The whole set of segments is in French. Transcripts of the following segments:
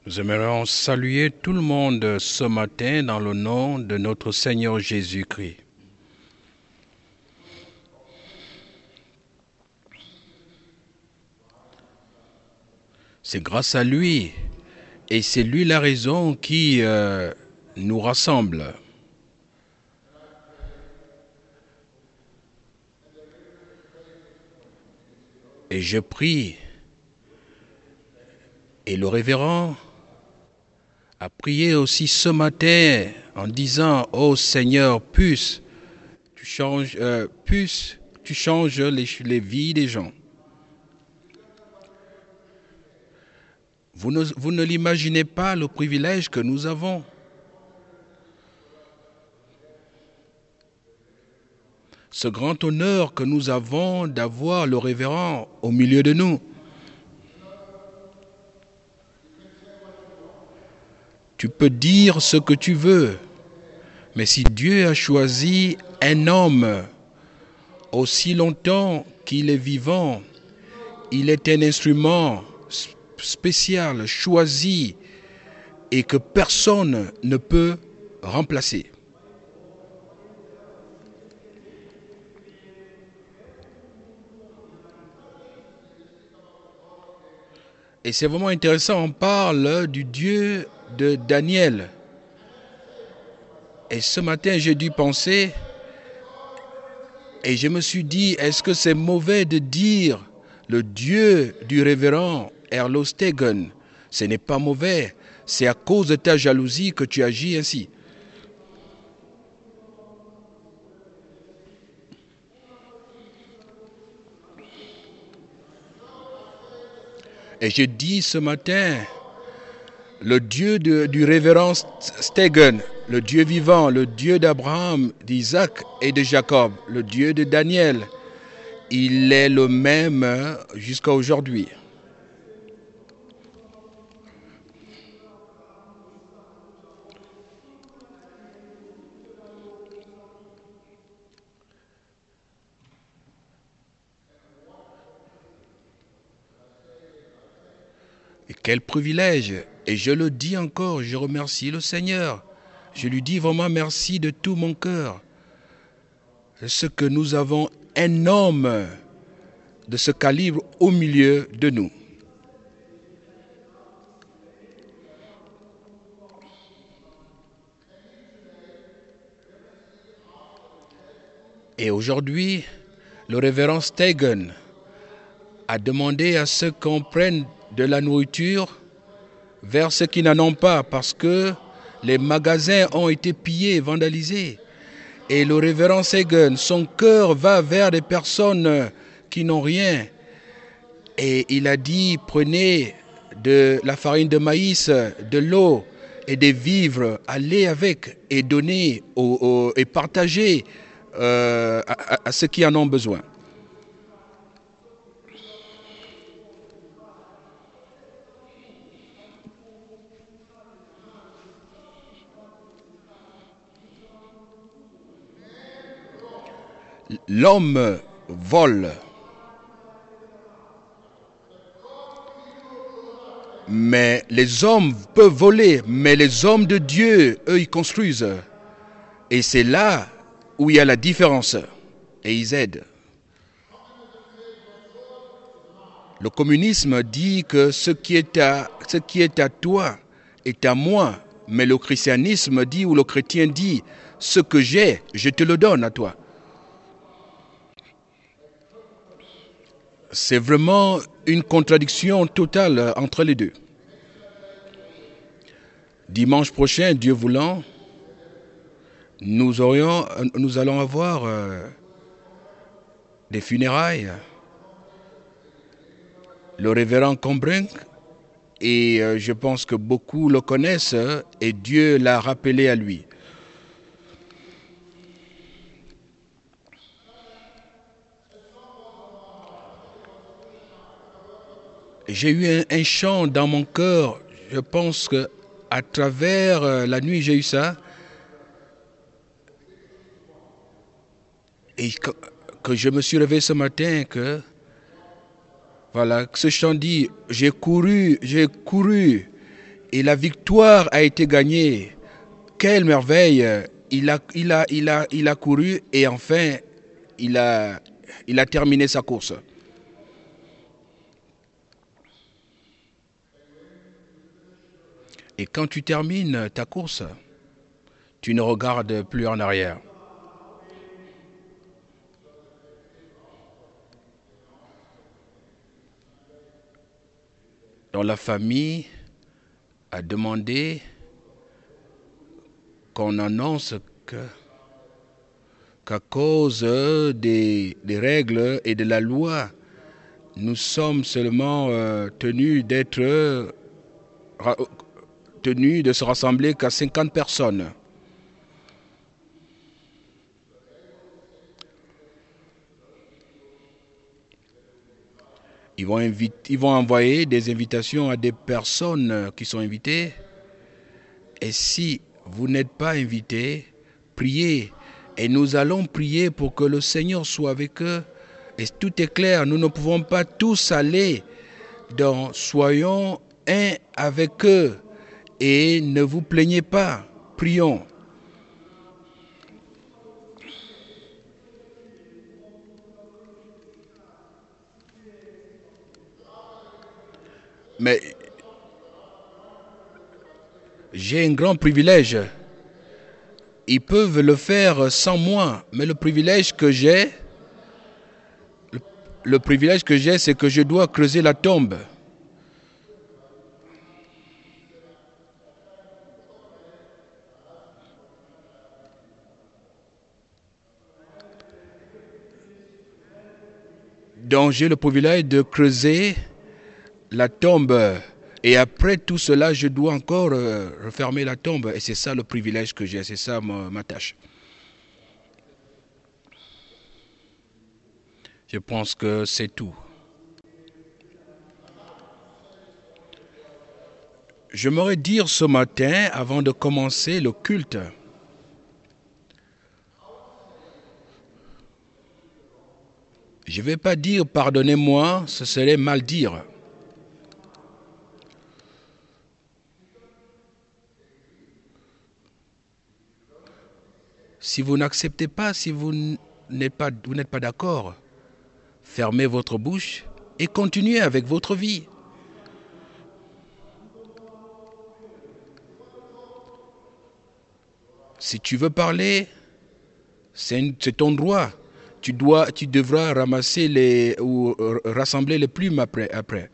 Nous aimerions saluer tout le monde ce matin dans le nom de notre Seigneur Jésus-Christ. C'est grâce à lui et c'est lui la raison qui nous rassemble. Et je prie, et le révérend a prié aussi ce matin en disant « Oh Seigneur, puisse tu changes les vies des gens. » Vous ne l'imaginez pas le privilège que nous avons. Ce grand honneur que nous avons d'avoir le révérend au milieu de nous. Tu peux dire ce que tu veux, mais si Dieu a choisi un homme aussi longtemps qu'il est vivant, il est un instrument spécial, choisi, et que personne ne peut remplacer. Et c'est vraiment intéressant, on parle du Dieu de Daniel. Et ce matin, j'ai dû penser, et je me suis dit, est-ce que c'est mauvais de dire le Dieu du révérend Erlo Stegen? Ce n'est pas mauvais, c'est à cause de ta jalousie que tu agis ainsi. Et je dis ce matin, le Dieu du révérend Stegen, le Dieu vivant, le Dieu d'Abraham, d'Isaac et de Jacob, le Dieu de Daniel, il est le même jusqu'à aujourd'hui. Et quel privilège! Et je le dis encore, je remercie le Seigneur. Je lui dis vraiment merci de tout mon cœur. Ce que nous avons un homme de ce calibre au milieu de nous. Et aujourd'hui, le révérend Stegen a demandé à ceux qu'on prenne de la nourriture vers ceux qui n'en ont pas parce que les magasins ont été pillés, vandalisés. Et le révérend Stegen, son cœur va vers des personnes qui n'ont rien. Et il a dit, prenez de la farine de maïs, de l'eau et des vivres, allez avec et donnez et partagez à ceux qui en ont besoin. L'homme vole, mais les hommes peuvent voler, mais les hommes de Dieu, eux, ils construisent. Et c'est là où il y a la différence. Et ils aident. Le communisme dit que ce qui est à toi est à moi. Mais le christianisme dit, ou le chrétien dit, ce que j'ai, je te le donne à toi. C'est vraiment une contradiction totale entre les deux. Dimanche prochain, Dieu voulant, nous allons avoir des funérailles. Le révérend Combrink, et je pense que beaucoup le connaissent, et Dieu l'a rappelé à lui. J'ai eu un chant dans mon cœur, je pense qu'à travers la nuit j'ai eu ça, et que je me suis réveillé ce matin, que voilà, ce chant dit, j'ai couru, Et la victoire a été gagnée. Quelle merveille! Il a couru et enfin, il a terminé sa course. Et quand tu termines ta course, tu ne regardes plus en arrière. Donc la famille a demandé qu'on annonce qu'à cause des règles et de la loi, nous sommes seulement tenus de se rassembler qu'à 50 personnes. Ils vont envoyer des invitations à des personnes qui sont invitées. Et si vous n'êtes pas invités, priez. Et nous allons prier pour que le Seigneur soit avec eux. Et tout est clair, nous ne pouvons pas tous aller. Donc soyons un avec eux. Et ne vous plaignez pas. Prions. Mais j'ai un grand privilège. Ils peuvent le faire sans moi, mais le privilège que j'ai, c'est que je dois creuser la tombe. Donc j'ai le privilège de creuser la tombe. Et après tout cela, je dois encore refermer la tombe. Et c'est ça le privilège que j'ai, c'est ça ma tâche. Je pense que c'est tout. J'aimerais dire ce matin, avant de commencer le culte, je ne vais pas dire pardonnez-moi, ce serait mal dire. Si vous n'acceptez pas, si vous n'êtes pas d'accord, fermez votre bouche et continuez avec votre vie. Si tu veux parler, c'est ton droit. Tu devras ramasser rassembler les plumes après.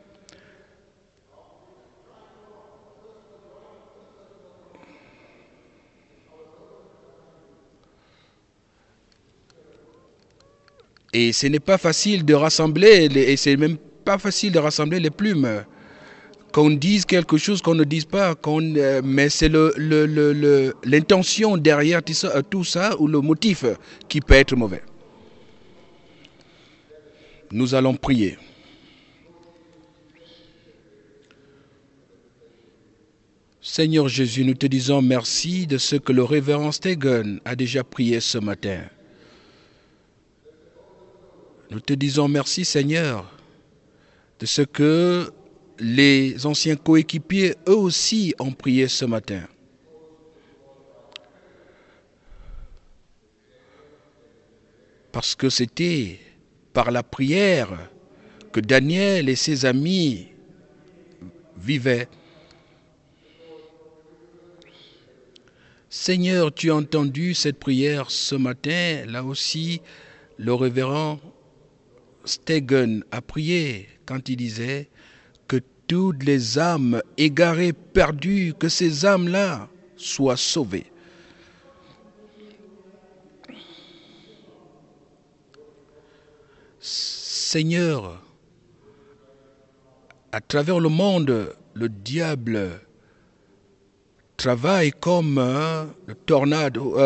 Et ce n'est pas facile de rassembler, et c'est même pas facile de rassembler les plumes. Qu'on dise quelque chose, qu'on ne dise pas, mais c'est l'intention derrière tout ça ou le motif qui peut être mauvais. Nous allons prier. Seigneur Jésus, nous te disons merci de ce que le révérend Stegen a déjà prié ce matin. Nous te disons merci, Seigneur, de ce que les anciens coéquipiers, eux aussi, ont prié ce matin. Parce que c'était par la prière que Daniel et ses amis vivaient. Seigneur, tu as entendu cette prière ce matin. Là aussi, le révérend Stegen a prié quand il disait que toutes les âmes égarées, perdues, que ces âmes-là soient sauvées. Seigneur, à travers le monde, le diable travaille comme le tornado,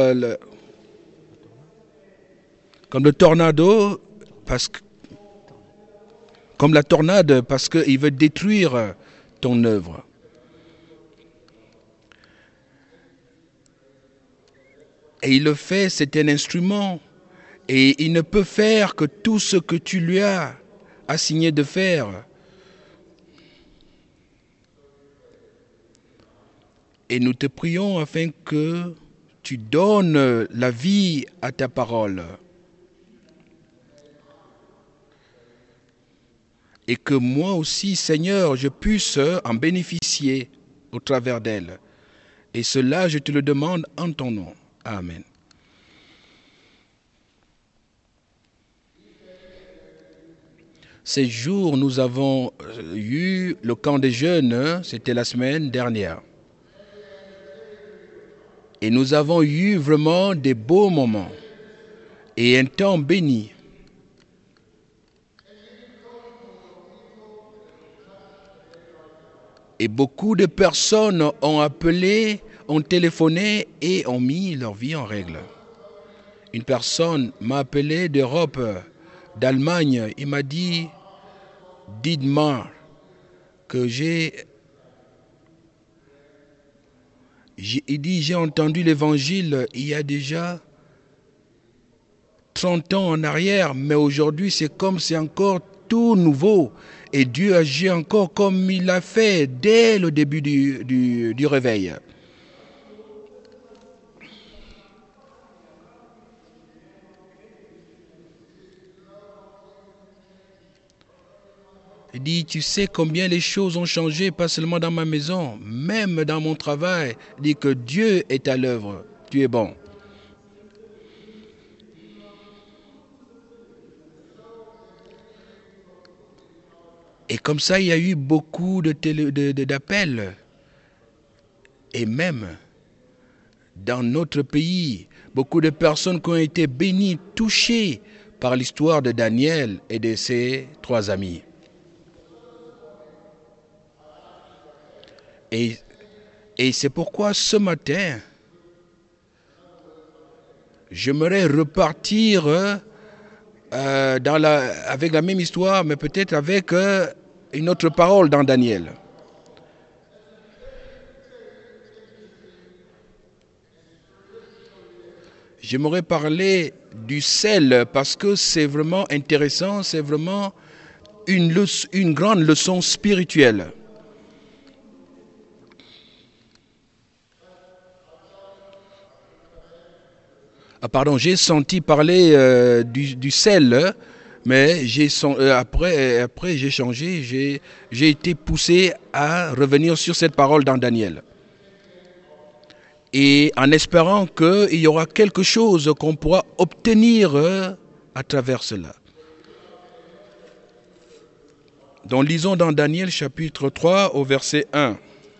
comme la tornade, parce qu'il veut détruire ton œuvre. Et il le fait, c'est un instrument. Et il ne peut faire que tout ce que tu lui as assigné de faire. Et nous te prions afin que tu donnes la vie à ta parole. Et que moi aussi, Seigneur, je puisse en bénéficier au travers d'elle. Et cela, je te le demande en ton nom. Amen. Ces jours, nous avons eu le camp des jeunes, c'était la semaine dernière. Et nous avons eu vraiment des beaux moments et un temps béni. Et beaucoup de personnes ont appelé, ont téléphoné et ont mis leur vie en règle. Une personne m'a appelé d'Europe, d'Allemagne. Il m'a dit, Dietmar, que j'ai entendu l'évangile il y a déjà 30 ans en arrière, mais aujourd'hui c'est comme c'est encore tout nouveau. Et Dieu agit encore comme il l'a fait dès le début du réveil. Il dit, tu sais combien les choses ont changé, pas seulement dans ma maison, même dans mon travail. Il dit que Dieu est à l'œuvre. Tu es bon. Et comme ça, il y a eu beaucoup d'appels. Et même dans notre pays, beaucoup de personnes qui ont été bénies, touchées par l'histoire de Daniel et de ses 3 amis. Et c'est pourquoi ce matin, j'aimerais repartir avec la même histoire, mais peut-être avec une autre parole dans Daniel. J'aimerais parler du sel parce que c'est vraiment intéressant, c'est vraiment une grande leçon spirituelle. Ah pardon, j'ai senti parler du sel, mais après j'ai changé, j'ai été poussé à revenir sur cette parole dans Daniel. Et en espérant qu'il y aura quelque chose qu'on pourra obtenir à travers cela. Donc lisons dans Daniel chapitre 3 au verset 1.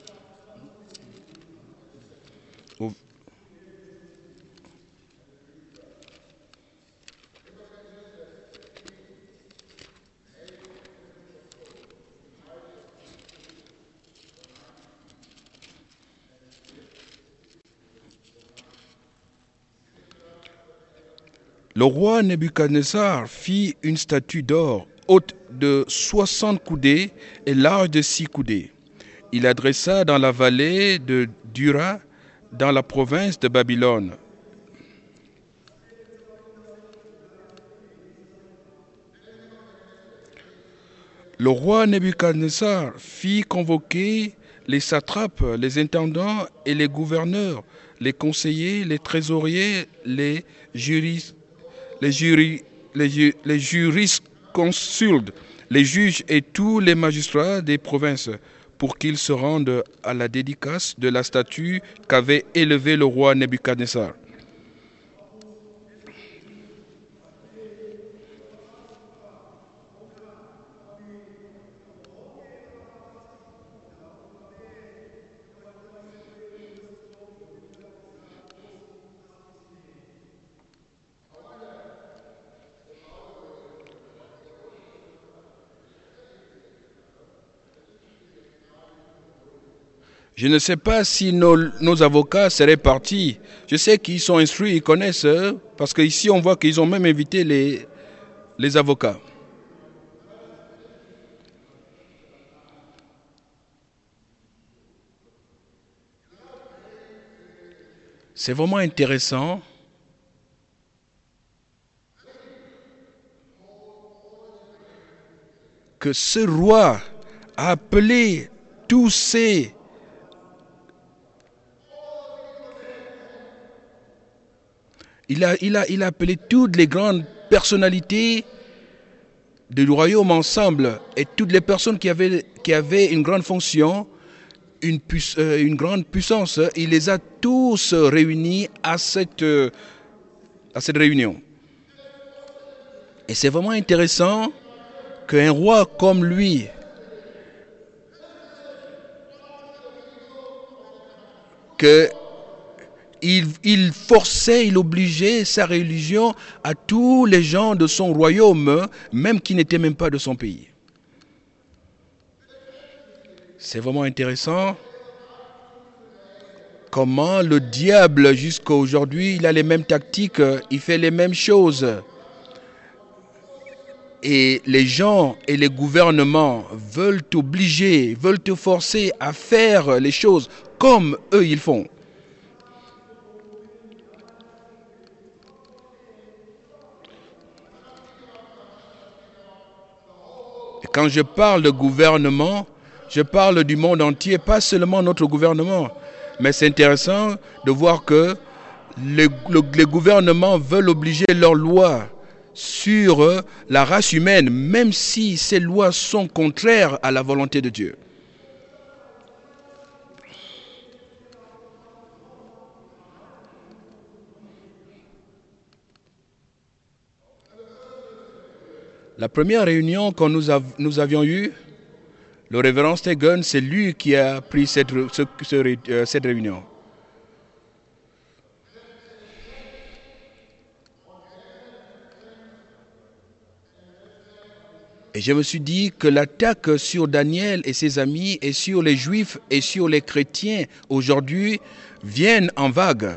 Le roi Nebuchadnezzar fit une statue d'or haute de 60 coudées et large de 6 coudées. Il la dressa dans la vallée de Dura, dans la province de Babylone. Le roi Nebuchadnezzar fit convoquer les satrapes, les intendants et les gouverneurs, les conseillers, les trésoriers, les jurisconsultes, les juges et tous les magistrats des provinces pour qu'ils se rendent à la dédicace de la statue qu'avait élevée le roi Nebuchadnezzar. Je ne sais pas si nos avocats seraient partis. Je sais qu'ils sont instruits, ils connaissent, parce qu'ici on voit qu'ils ont même invité les avocats. C'est vraiment intéressant. Que ce roi a appelé tous ces Il a appelé toutes les grandes personnalités du royaume ensemble et toutes les personnes qui avaient une grande fonction, une grande puissance. Il les a tous réunis à cette réunion. Et c'est vraiment intéressant qu'un roi comme lui, il forçait, il obligeait sa religion à tous les gens de son royaume, même qui n'étaient même pas de son pays. C'est vraiment intéressant comment le diable, jusqu'à aujourd'hui, il a les mêmes tactiques, il fait les mêmes choses. Et les gens et les gouvernements veulent t'obliger, veulent te forcer à faire les choses comme eux ils font. Et quand je parle de gouvernement, je parle du monde entier, pas seulement notre gouvernement. Mais c'est intéressant de voir que les gouvernements veulent obliger leurs lois sur la race humaine, même si ces lois sont contraires à la volonté de Dieu. La première réunion que nous avions eue, le révérend Stegen, c'est lui qui a pris cette réunion. Et je me suis dit que l'attaque sur Daniel et ses amis et sur les Juifs et sur les chrétiens aujourd'hui viennent en vague.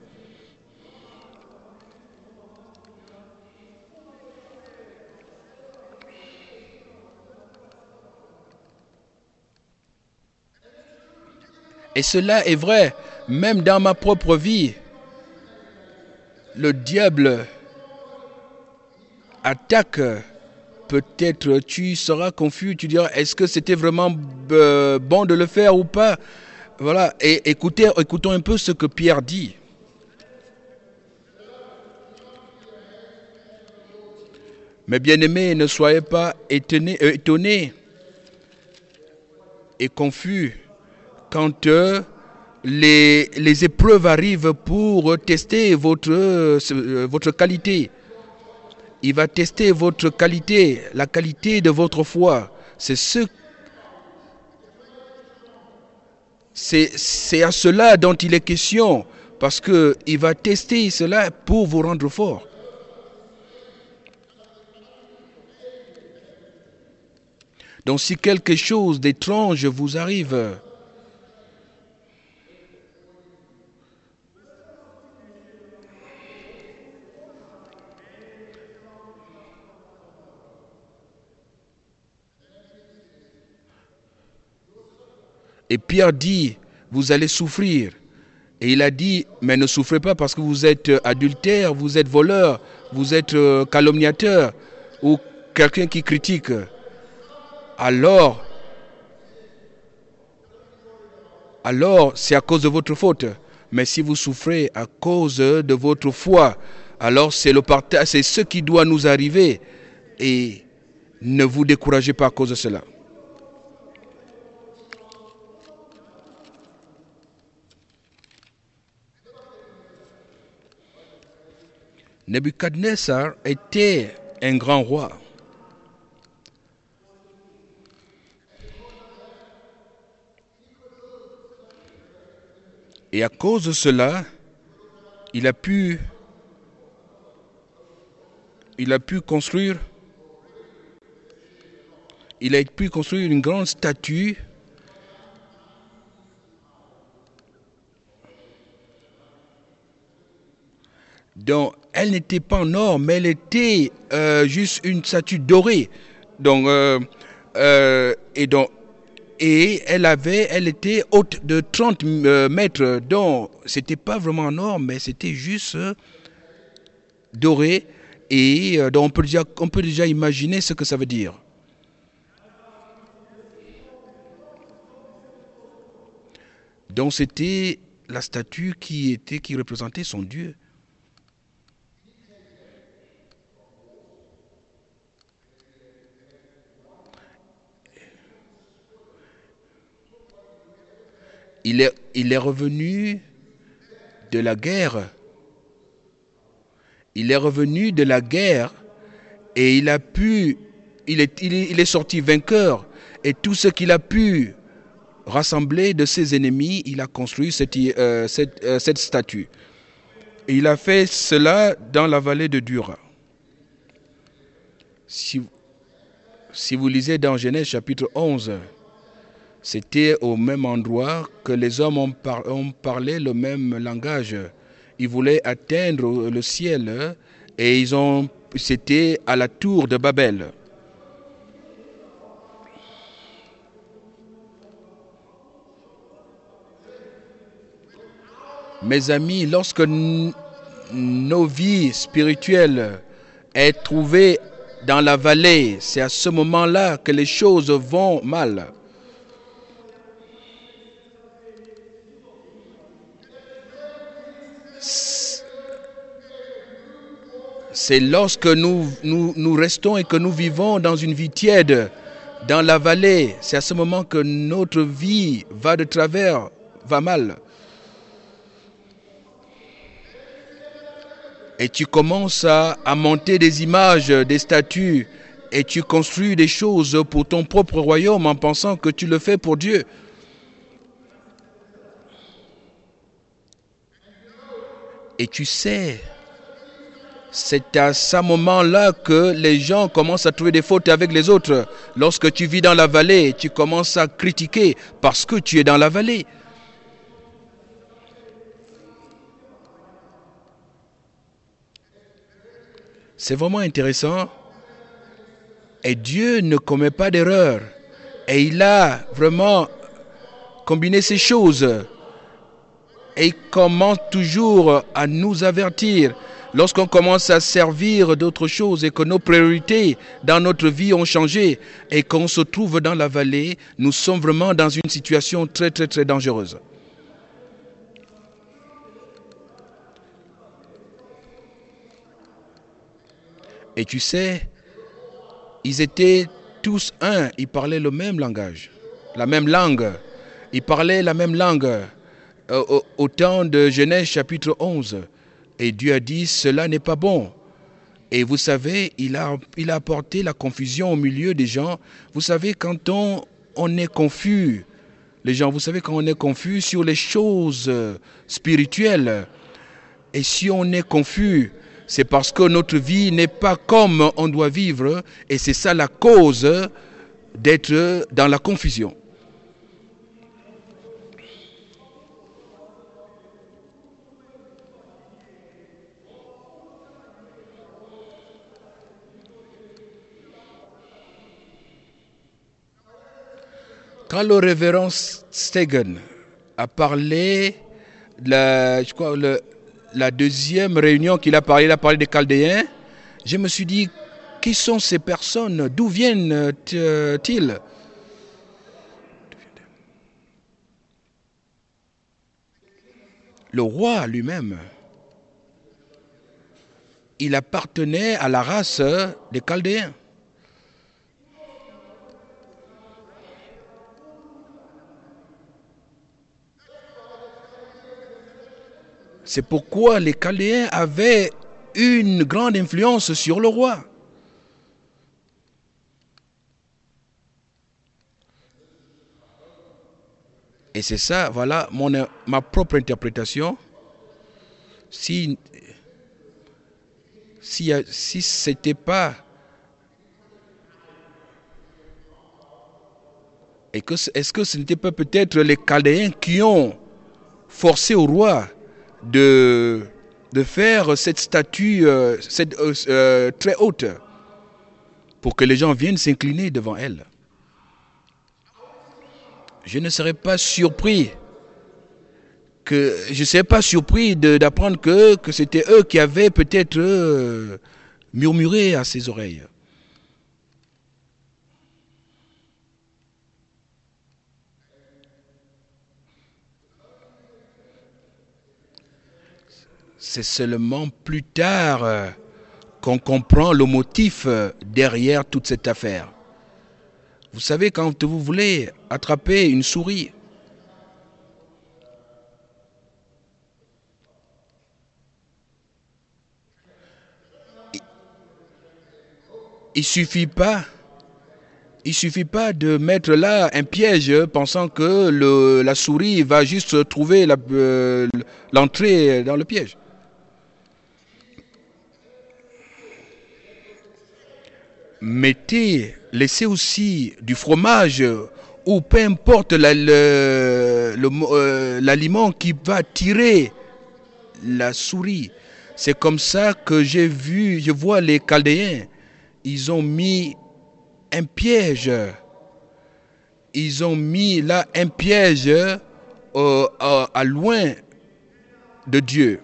Et cela est vrai, même dans ma propre vie. Le diable attaque. Peut-être tu seras confus, tu diras est-ce que c'était vraiment bon de le faire ou pas. Voilà, et écoutons un peu ce que Pierre dit. Mes bien-aimés, ne soyez pas étonnés et confus quand les épreuves arrivent pour tester votre qualité. Il va tester votre qualité, la qualité de votre foi. C'est à cela dont il est question, parce qu'il va tester cela pour vous rendre fort. Donc si quelque chose d'étrange vous arrive, et Pierre dit, vous allez souffrir. Et il a dit, mais ne souffrez pas parce que vous êtes adultère, vous êtes voleur, vous êtes calomniateur ou quelqu'un qui critique. Alors, c'est à cause de votre faute. Mais si vous souffrez à cause de votre foi, alors c'est ce qui doit nous arriver. Et ne vous découragez pas à cause de cela. Nebuchadnezzar était un grand roi. Et à cause de cela, il a pu construire une grande statue dont elle n'était pas en or, mais elle était juste une statue dorée. Donc, et elle était haute de 30 mètres. Donc, c'était pas vraiment en or, mais c'était juste doré. Et donc on peut déjà imaginer ce que ça veut dire. Donc, c'était la statue qui représentait son Dieu. il est revenu de la guerre. Il est revenu de la guerre et il est sorti vainqueur. Et tout ce qu'il a pu rassembler de ses ennemis, il a construit cette statue. Et il a fait cela dans la vallée de Dura. Si vous lisez dans Genèse chapitre 11, c'était au même endroit que les hommes ont parlé le même langage. Ils voulaient atteindre le ciel et c'était à la tour de Babel. Mes amis, lorsque nos vies spirituelles sont trouvées dans la vallée, c'est à ce moment-là que les choses vont mal. C'est lorsque nous restons et que nous vivons dans une vie tiède, dans la vallée, c'est à ce moment que notre vie va de travers, va mal. Et tu commences à monter des images, des statues, et tu construis des choses pour ton propre royaume en pensant que tu le fais pour Dieu. Et tu sais, c'est à ce moment-là que les gens commencent à trouver des fautes avec les autres. Lorsque tu vis dans la vallée, tu commences à critiquer parce que tu es dans la vallée. C'est vraiment intéressant. Et Dieu ne commet pas d'erreur. Et il a vraiment combiné ces choses. Et il commence toujours à nous avertir. Lorsqu'on commence à servir d'autres choses et que nos priorités dans notre vie ont changé et qu'on se trouve dans la vallée, nous sommes vraiment dans une situation très, très, très dangereuse. Et tu sais, ils étaient tous un, ils parlaient le même langage, la même langue. Ils parlaient la même langue au temps de Genèse chapitre 11. Et Dieu a dit, cela n'est pas bon. Et vous savez, il a apporté la confusion au milieu des gens. Vous savez, quand on est confus, les gens, vous savez, quand on est confus sur les choses spirituelles, et si on est confus, c'est parce que notre vie n'est pas comme on doit vivre, et c'est ça la cause d'être dans la confusion. Quand le révérend Stegen a parlé, la deuxième réunion qu'il a parlé des Chaldéens, je me suis dit, qui sont ces personnes? D'où viennent-ils? Le roi lui-même, il appartenait à la race des Chaldéens. C'est pourquoi les Chaldéens avaient une grande influence sur le roi. Et c'est ça, voilà ma propre interprétation. Si c'était pas est-ce que ce n'était pas peut-être les Chaldéens qui ont forcé au roi de faire cette statue très haute pour que les gens viennent s'incliner devant elle? Je ne serais pas surpris d'apprendre que c'était eux qui avaient peut-être murmuré à ses oreilles. C'est seulement plus tard qu'on comprend le motif derrière toute cette affaire. Vous savez, quand vous voulez attraper une souris, Il suffit pas de mettre là un piège pensant que la souris va juste trouver l'entrée dans le piège. Laissez aussi du fromage ou peu importe l'aliment qui va tirer la souris. C'est comme ça que je vois les Chaldéens. Ils ont mis un piège. Ils ont mis là un piège à loin de Dieu.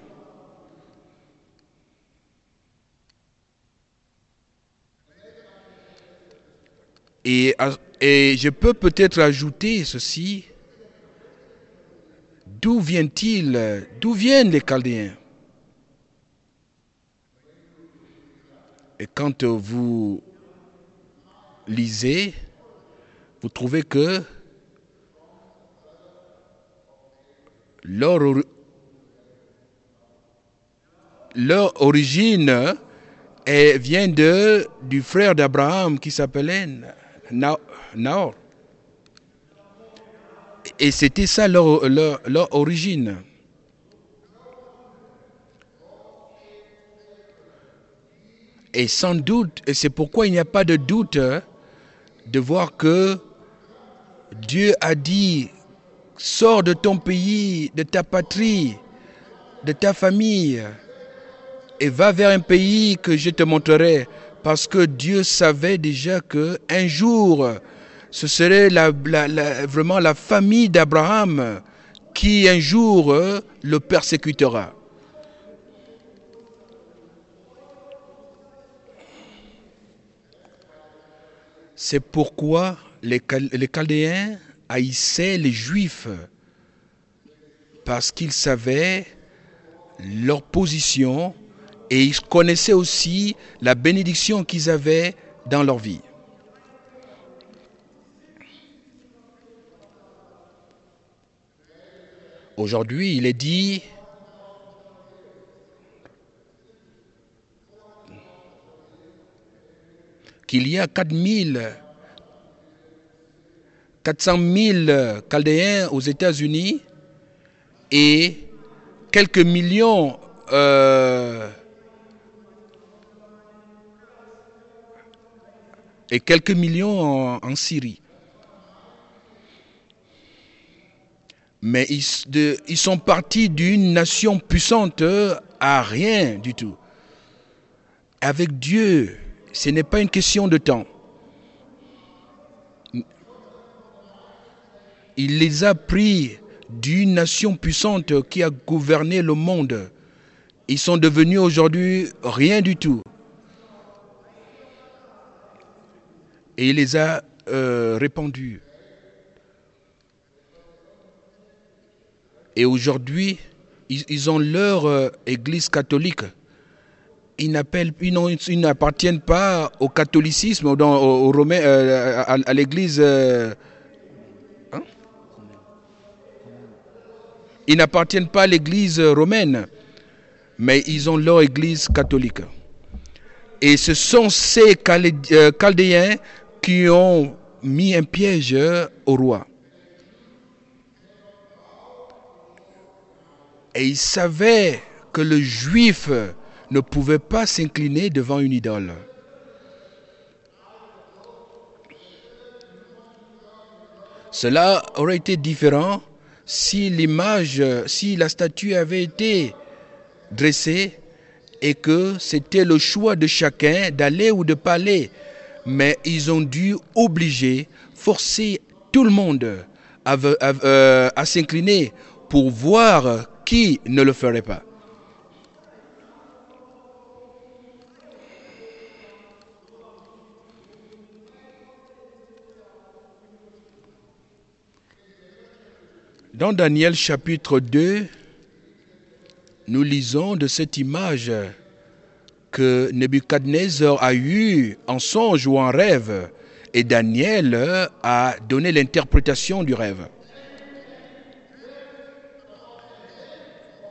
Et je peux peut-être ajouter ceci. D'où viennent les Chaldéens? Et quand vous lisez, vous trouvez que leur origine vient du frère d'Abraham qui s'appelait Nahor. Et c'était ça leur origine. Et sans doute, et c'est pourquoi il n'y a pas de doute de voir que Dieu a dit, sors de ton pays, de ta patrie, de ta famille, et va vers un pays que je te montrerai. Parce que Dieu savait déjà qu'un jour, ce serait vraiment la famille d'Abraham qui un jour le persécutera. C'est pourquoi les Chaldéens haïssaient les Juifs, parce qu'ils savaient leur position et ils connaissaient aussi la bénédiction qu'ils avaient dans leur vie. Aujourd'hui, il est dit qu'il y a 400 000 Chaldéens aux États-Unis et quelques millions en Syrie. Mais ils sont partis d'une nation puissante à rien du tout. Avec Dieu, ce n'est pas une question de temps. Il les a pris d'une nation puissante qui a gouverné le monde. Ils sont devenus aujourd'hui rien du tout. Et il les a répandus. Et aujourd'hui, ils ont leur église catholique. Ils n'appartiennent pas au catholicisme, au romain, à l'église. Ils n'appartiennent pas à l'église romaine, mais ils ont leur église catholique. Et ce sont ces Chaldéens qui ont mis un piège au roi. Et ils savaient que le juif ne pouvait pas s'incliner devant une idole. Cela aurait été différent si la statue avait été dressée et que c'était le choix de chacun d'aller ou de ne pas aller. Mais ils ont dû forcer tout le monde à s'incliner pour voir qui ne le ferait pas. Dans Daniel chapitre 2, nous lisons de cette image que Nebuchadnezzar a eue en songe ou en rêve, et Daniel a donné l'interprétation du rêve.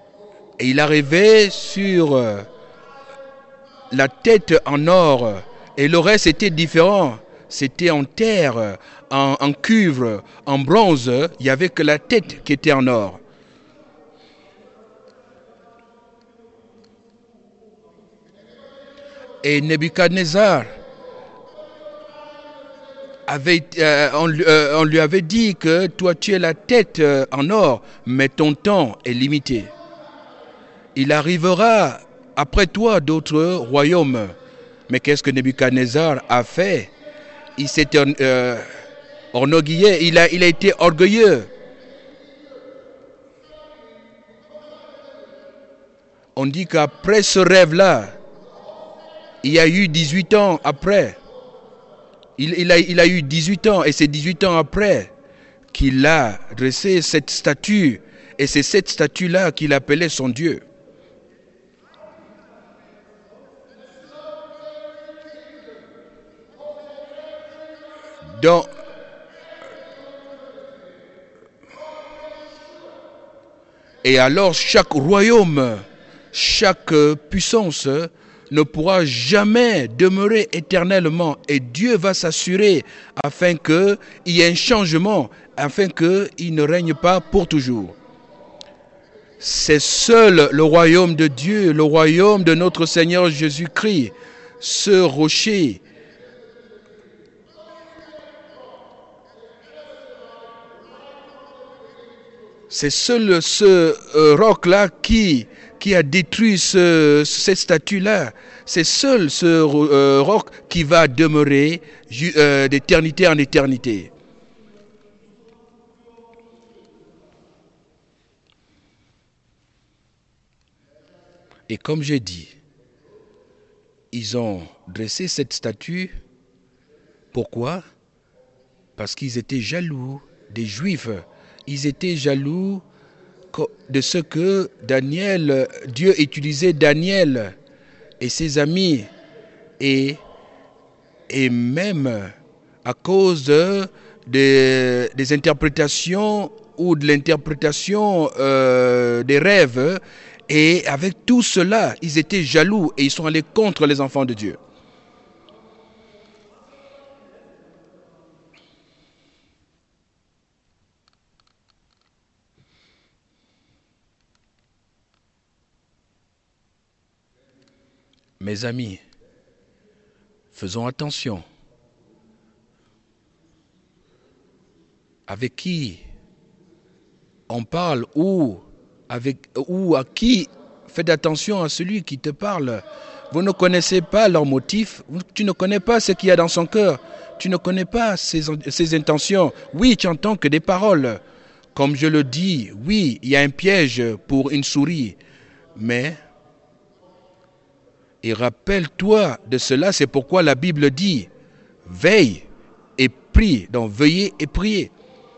Et il a rêvé sur la tête en or Et le reste était différent. C'était en terre, en cuivre, en bronze. Il n'y avait que la tête qui était en or. Et Nebuchadnezzar, on lui avait dit que toi tu es la tête en or, mais ton temps est limité. Il arrivera après toi d'autres royaumes. Mais qu'est-ce que Nebuchadnezzar a fait? Il s'est orgueillé, il a été orgueilleux. On dit qu'après ce rêve-là, il y a eu 18 ans après. Il a eu 18 ans et c'est 18 ans après qu'il a dressé cette statue. Et c'est cette statue-là qu'il appelait son Dieu. Donc, et alors chaque royaume, chaque puissance ne pourra jamais demeurer éternellement. Et Dieu va s'assurer afin qu'il y ait un changement, afin qu'il ne règne pas pour toujours. C'est seul le royaume de Dieu, le royaume de notre Seigneur Jésus-Christ, ce rocher. C'est seul ce roc-là qui a détruit cette statue-là. C'est seul ce roc qui va demeurer d'éternité en éternité. Et comme j'ai dit, ils ont dressé cette statue. Pourquoi? Parce qu'ils étaient jaloux des Juifs. Ils étaient jaloux de ce que Dieu utilisait Daniel et ses amis. Et même à cause des interprétations ou de l'interprétation des rêves. Et avec tout cela, ils étaient jaloux et ils sont allés contre les enfants de Dieu. Mes amis, faisons attention. Avec qui on parle ou à qui? Faites attention à celui qui te parle. Vous ne connaissez pas leurs motifs, tu ne connais pas ce qu'il y a dans son cœur, tu ne connais pas ses intentions. Oui, tu entends que des paroles. Comme je le dis, oui, il y a un piège pour une souris, mais... Et rappelle-toi de cela, c'est pourquoi la Bible dit, veille et prie, donc veillez et priez.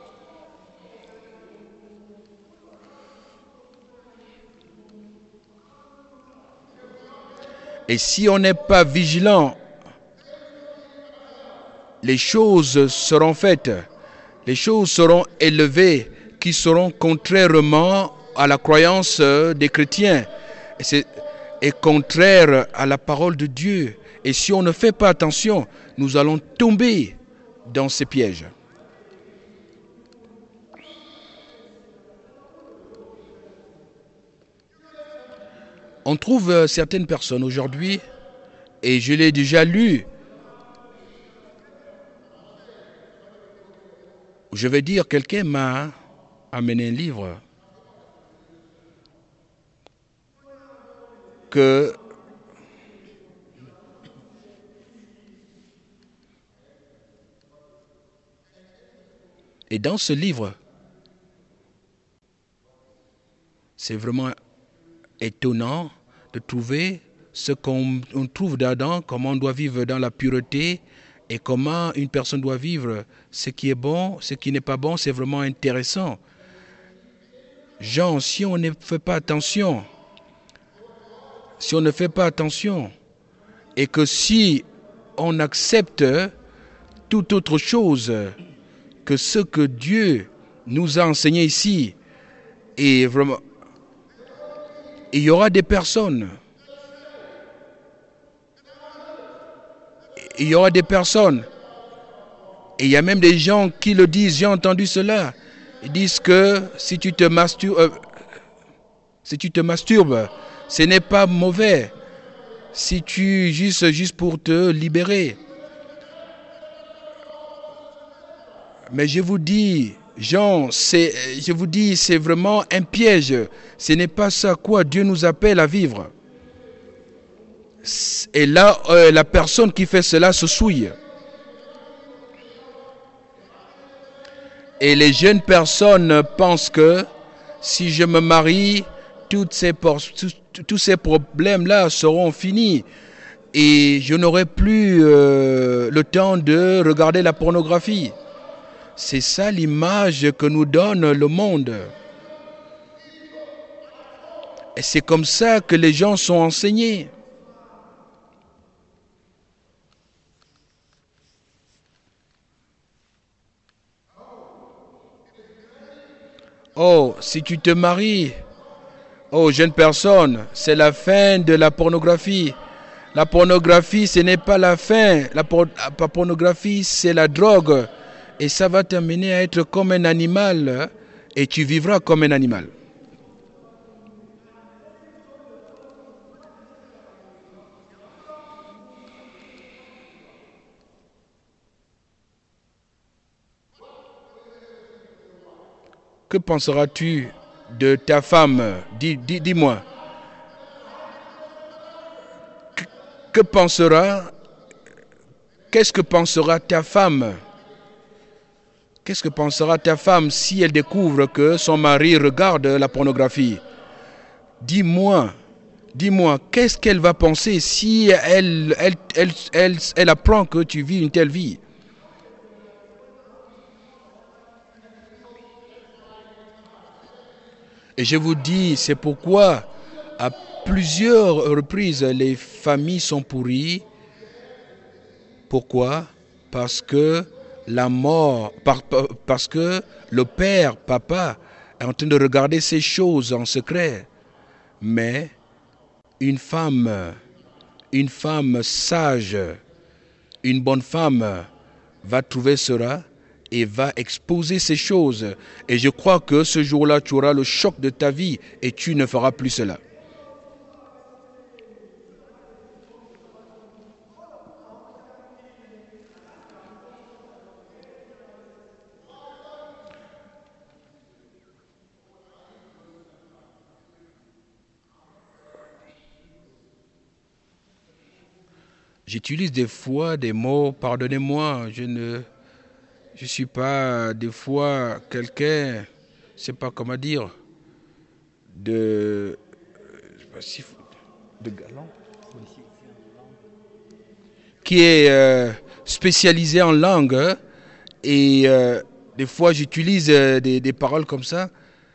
Et si on n'est pas vigilant, les choses seront faites, les choses seront élevées qui seront contrairement à la croyance des chrétiens. Et contraire à la parole de Dieu. Et si on ne fait pas attention, nous allons tomber dans ces pièges. On trouve certaines personnes aujourd'hui, et je l'ai déjà lu, je vais dire, quelqu'un m'a amené un livre que et dans ce livre, c'est vraiment étonnant de trouver ce qu'on trouve dedans, comment on doit vivre dans la pureté et comment une personne doit vivre. Ce qui est bon, ce qui n'est pas bon, c'est vraiment intéressant. Jean, si on ne fait pas attention, et que si on accepte toute autre chose que ce que Dieu nous a enseigné ici, et vraiment, il y aura des personnes il y aura des personnes, et il y a même des gens qui le disent, j'ai entendu cela, ils disent que si tu te masturbes, ce n'est pas mauvais, si tu juste pour te libérer. Mais je vous dis, Jean, c'est vraiment un piège. Ce n'est pas ça quoi Dieu nous appelle à vivre. Et là, la personne qui fait cela se souille. Et les jeunes personnes pensent que si je me marie, tous ces problèmes-là seront finis. Et je n'aurai plus le temps de regarder la pornographie. C'est ça l'image que nous donne le monde. Et c'est comme ça que les gens sont enseignés. Oh, si tu te maries, oh, jeune personne, c'est la fin de la pornographie. La pornographie, ce n'est pas la fin. La pornographie, c'est la drogue. Et ça va t'amener à être comme un animal. Et tu vivras comme un animal. Que penseras-tu de ta femme? Dis-moi. Qu'est-ce que pensera ta femme? Qu'est-ce que pensera ta femme si elle découvre que son mari regarde la pornographie? Dis-moi, qu'est-ce qu'elle va penser si elle apprend que tu vis une telle vie? Et je vous dis, c'est pourquoi à plusieurs reprises les familles sont pourries. Pourquoi? Parce que parce que le père, papa, est en train de regarder ces choses en secret. Mais une femme sage, une bonne femme va trouver cela et va exposer ces choses. Et je crois que ce jour-là, tu auras le choc de ta vie et tu ne feras plus cela. J'utilise des fois des mots, pardonnez-moi, je ne suis pas des fois quelqu'un, je ne sais pas comment dire, de galant, qui est spécialisé en langue, et des fois j'utilise des paroles comme ça.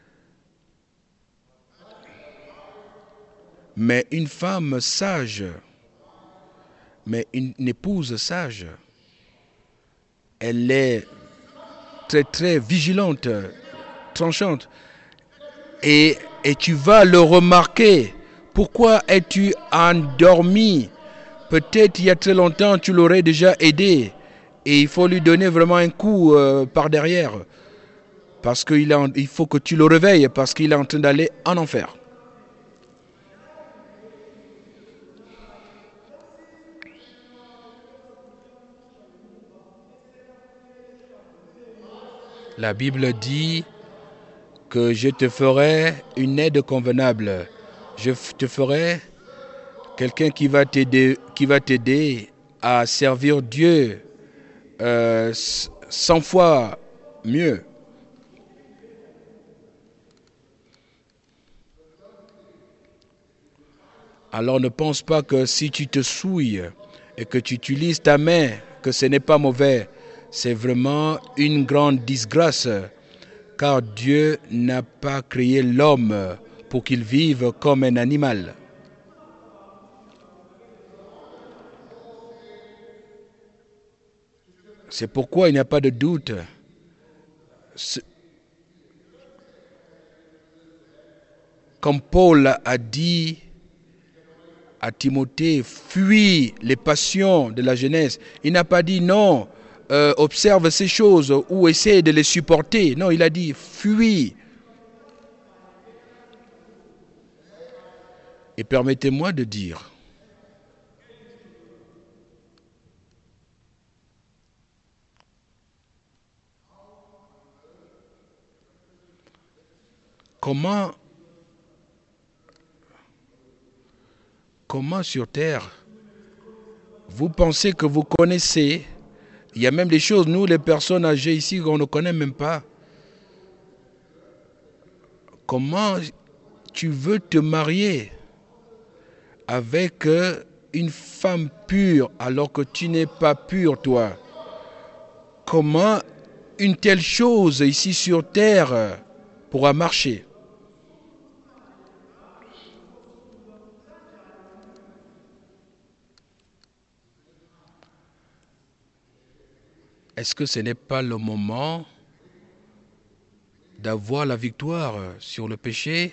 Mais une femme sage, mais une épouse sage, elle est très très vigilante, tranchante. Et tu vas le remarquer. Pourquoi es-tu endormi? Peut-être il y a très longtemps, tu l'aurais déjà aidé. Et il faut lui donner vraiment un coup par derrière. Parce qu'il faut que tu le réveilles, parce qu'il est en train d'aller en enfer. La Bible dit que je te ferai une aide convenable. Je te ferai quelqu'un qui va t'aider à servir Dieu 100 fois mieux. Alors ne pense pas que si tu te souilles et que tu utilises ta main, que ce n'est pas mauvais. C'est vraiment une grande disgrâce, car Dieu n'a pas créé l'homme pour qu'il vive comme un animal. C'est pourquoi il n'y a pas de doute. Comme Paul a dit à Timothée, fuis les passions de la jeunesse. Il n'a pas dit non, observe ces choses ou essaie de les supporter. Non, il a dit fuis. Et permettez-moi de dire, comment sur terre vous pensez que vous connaissez? Il y a même des choses, nous les personnes âgées ici, qu'on ne connaît même pas. Comment tu veux te marier avec une femme pure alors que tu n'es pas pur toi? Comment une telle chose ici sur terre pourra marcher? Est-ce que ce n'est pas le moment d'avoir la victoire sur le péché?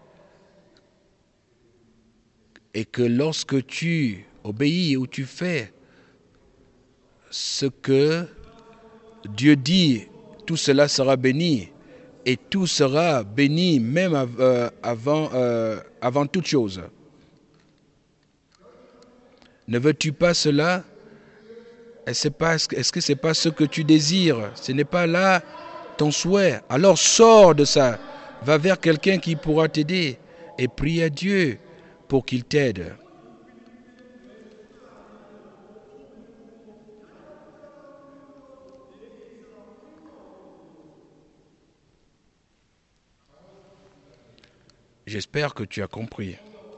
Et que lorsque tu obéis ou tu fais ce que Dieu dit, tout cela sera béni. Et tout sera béni même avant toute chose. Ne veux-tu pas cela? Est-ce que ce n'est pas ce que tu désires? Ce n'est pas là ton souhait. Alors sors de ça. Va vers quelqu'un qui pourra t'aider. Et prie à Dieu pour qu'il t'aide. J'espère que tu as compris.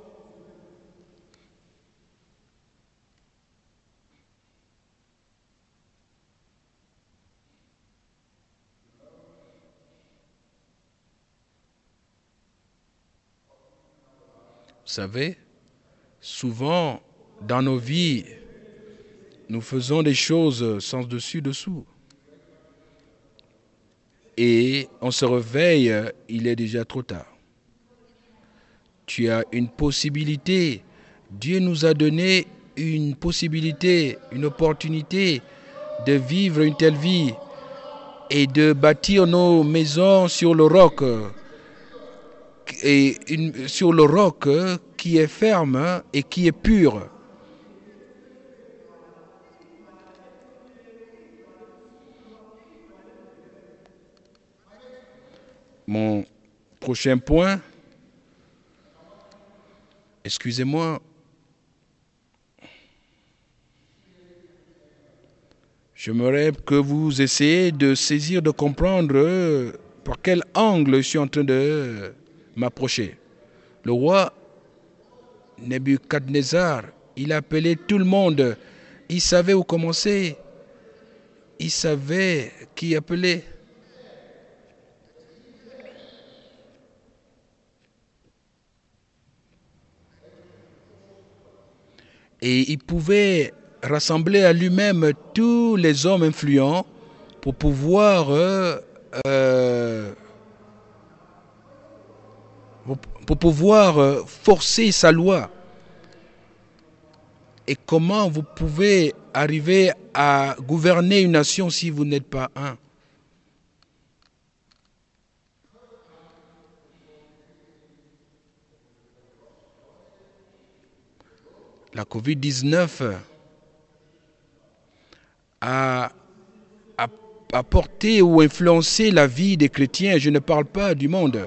Vous savez, souvent dans nos vies, nous faisons des choses sans dessus-dessous. Et on se réveille, il est déjà trop tard. Tu as une possibilité. Dieu nous a donné une possibilité, une opportunité de vivre une telle vie et de bâtir nos maisons sur le roc. Et sur le roc qui est ferme et qui est pur. Mon prochain point, excusez-moi, j'aimerais que vous essayiez de saisir, de comprendre par quel angle je suis en train de m'approcher. Le roi Nebuchadnezzar, il appelait tout le monde. Il savait où commencer. Il savait qui appeler. Et il pouvait rassembler à lui-même tous les hommes influents pour pouvoir forcer sa loi. Et comment vous pouvez arriver à gouverner une nation si vous n'êtes pas un? La COVID-19 a porté ou influencé la vie des chrétiens. Je ne parle pas du monde.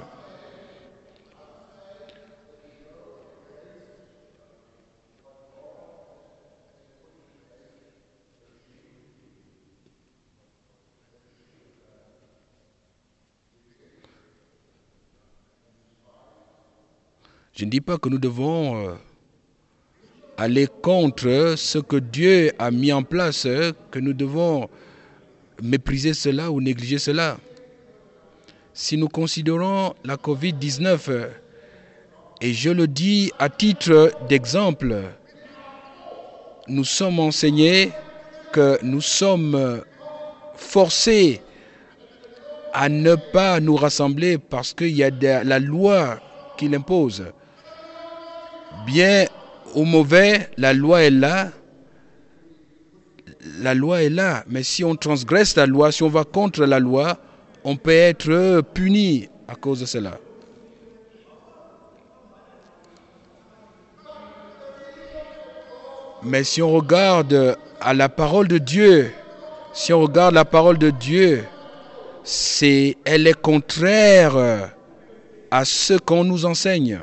Je ne dis pas que nous devons aller contre ce que Dieu a mis en place, que nous devons mépriser cela ou négliger cela. Si nous considérons la COVID-19, et je le dis à titre d'exemple, nous sommes enseignés que nous sommes forcés à ne pas nous rassembler parce qu'il y a la loi qui l'impose. Bien ou mauvais, la loi est là. La loi est là, mais si on transgresse la loi, si on va contre la loi, on peut être puni à cause de cela. Mais si on regarde à la parole de Dieu, si on regarde la parole de Dieu, elle est contraire à ce qu'on nous enseigne.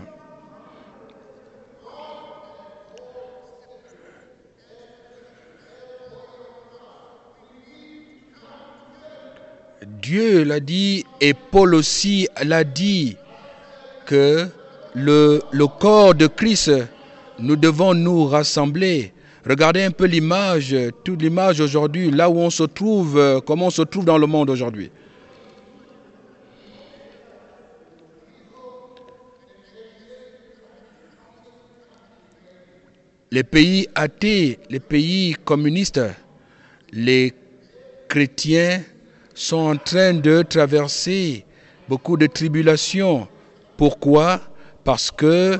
Dieu l'a dit et Paul aussi l'a dit que le corps de Christ, nous devons nous rassembler. Regardez un peu l'image, toute l'image aujourd'hui, là où on se trouve, comment on se trouve dans le monde aujourd'hui. Les pays athées, les pays communistes, les chrétiens sont en train de traverser beaucoup de tribulations. Pourquoi? Parce qu'ils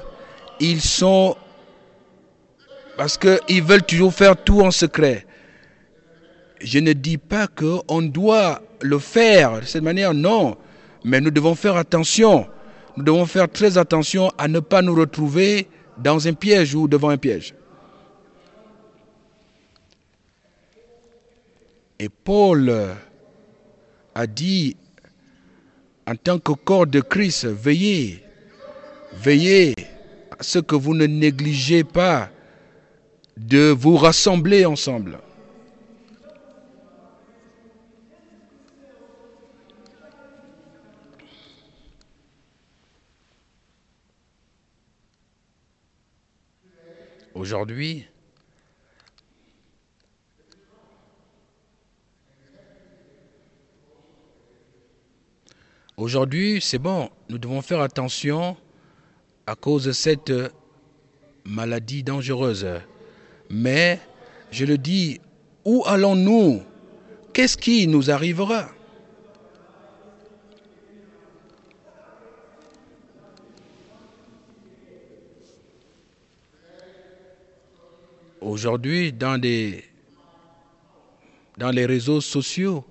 veulent toujours faire tout en secret. Je ne dis pas qu'on doit le faire de cette manière, non. Mais nous devons faire attention. Nous devons faire très attention à ne pas nous retrouver dans un piège ou devant un piège. Et Paul a dit, en tant que corps de Christ, veillez à ce que vous ne négligez pas de vous rassembler ensemble. Aujourd'hui, c'est bon, nous devons faire attention à cause de cette maladie dangereuse. Mais, je le dis, où allons-nous? Qu'est-ce qui nous arrivera? Aujourd'hui, dans les réseaux sociaux,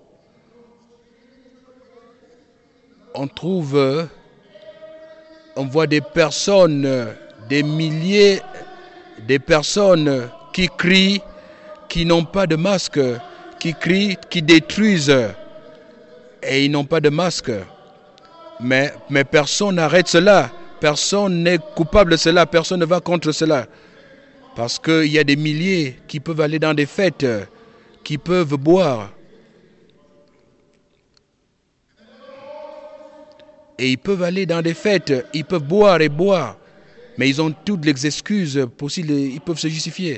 on voit des personnes, des milliers de personnes qui crient, qui n'ont pas de masque, qui crient, qui détruisent, et ils n'ont pas de masque. Mais personne n'arrête cela, personne n'est coupable de cela, personne ne va contre cela. Parce qu'il y a des milliers qui peuvent aller dans des fêtes, qui peuvent boire. Et ils peuvent aller dans des fêtes, ils peuvent boire et boire. Mais ils ont toutes les excuses possibles, ils peuvent se justifier.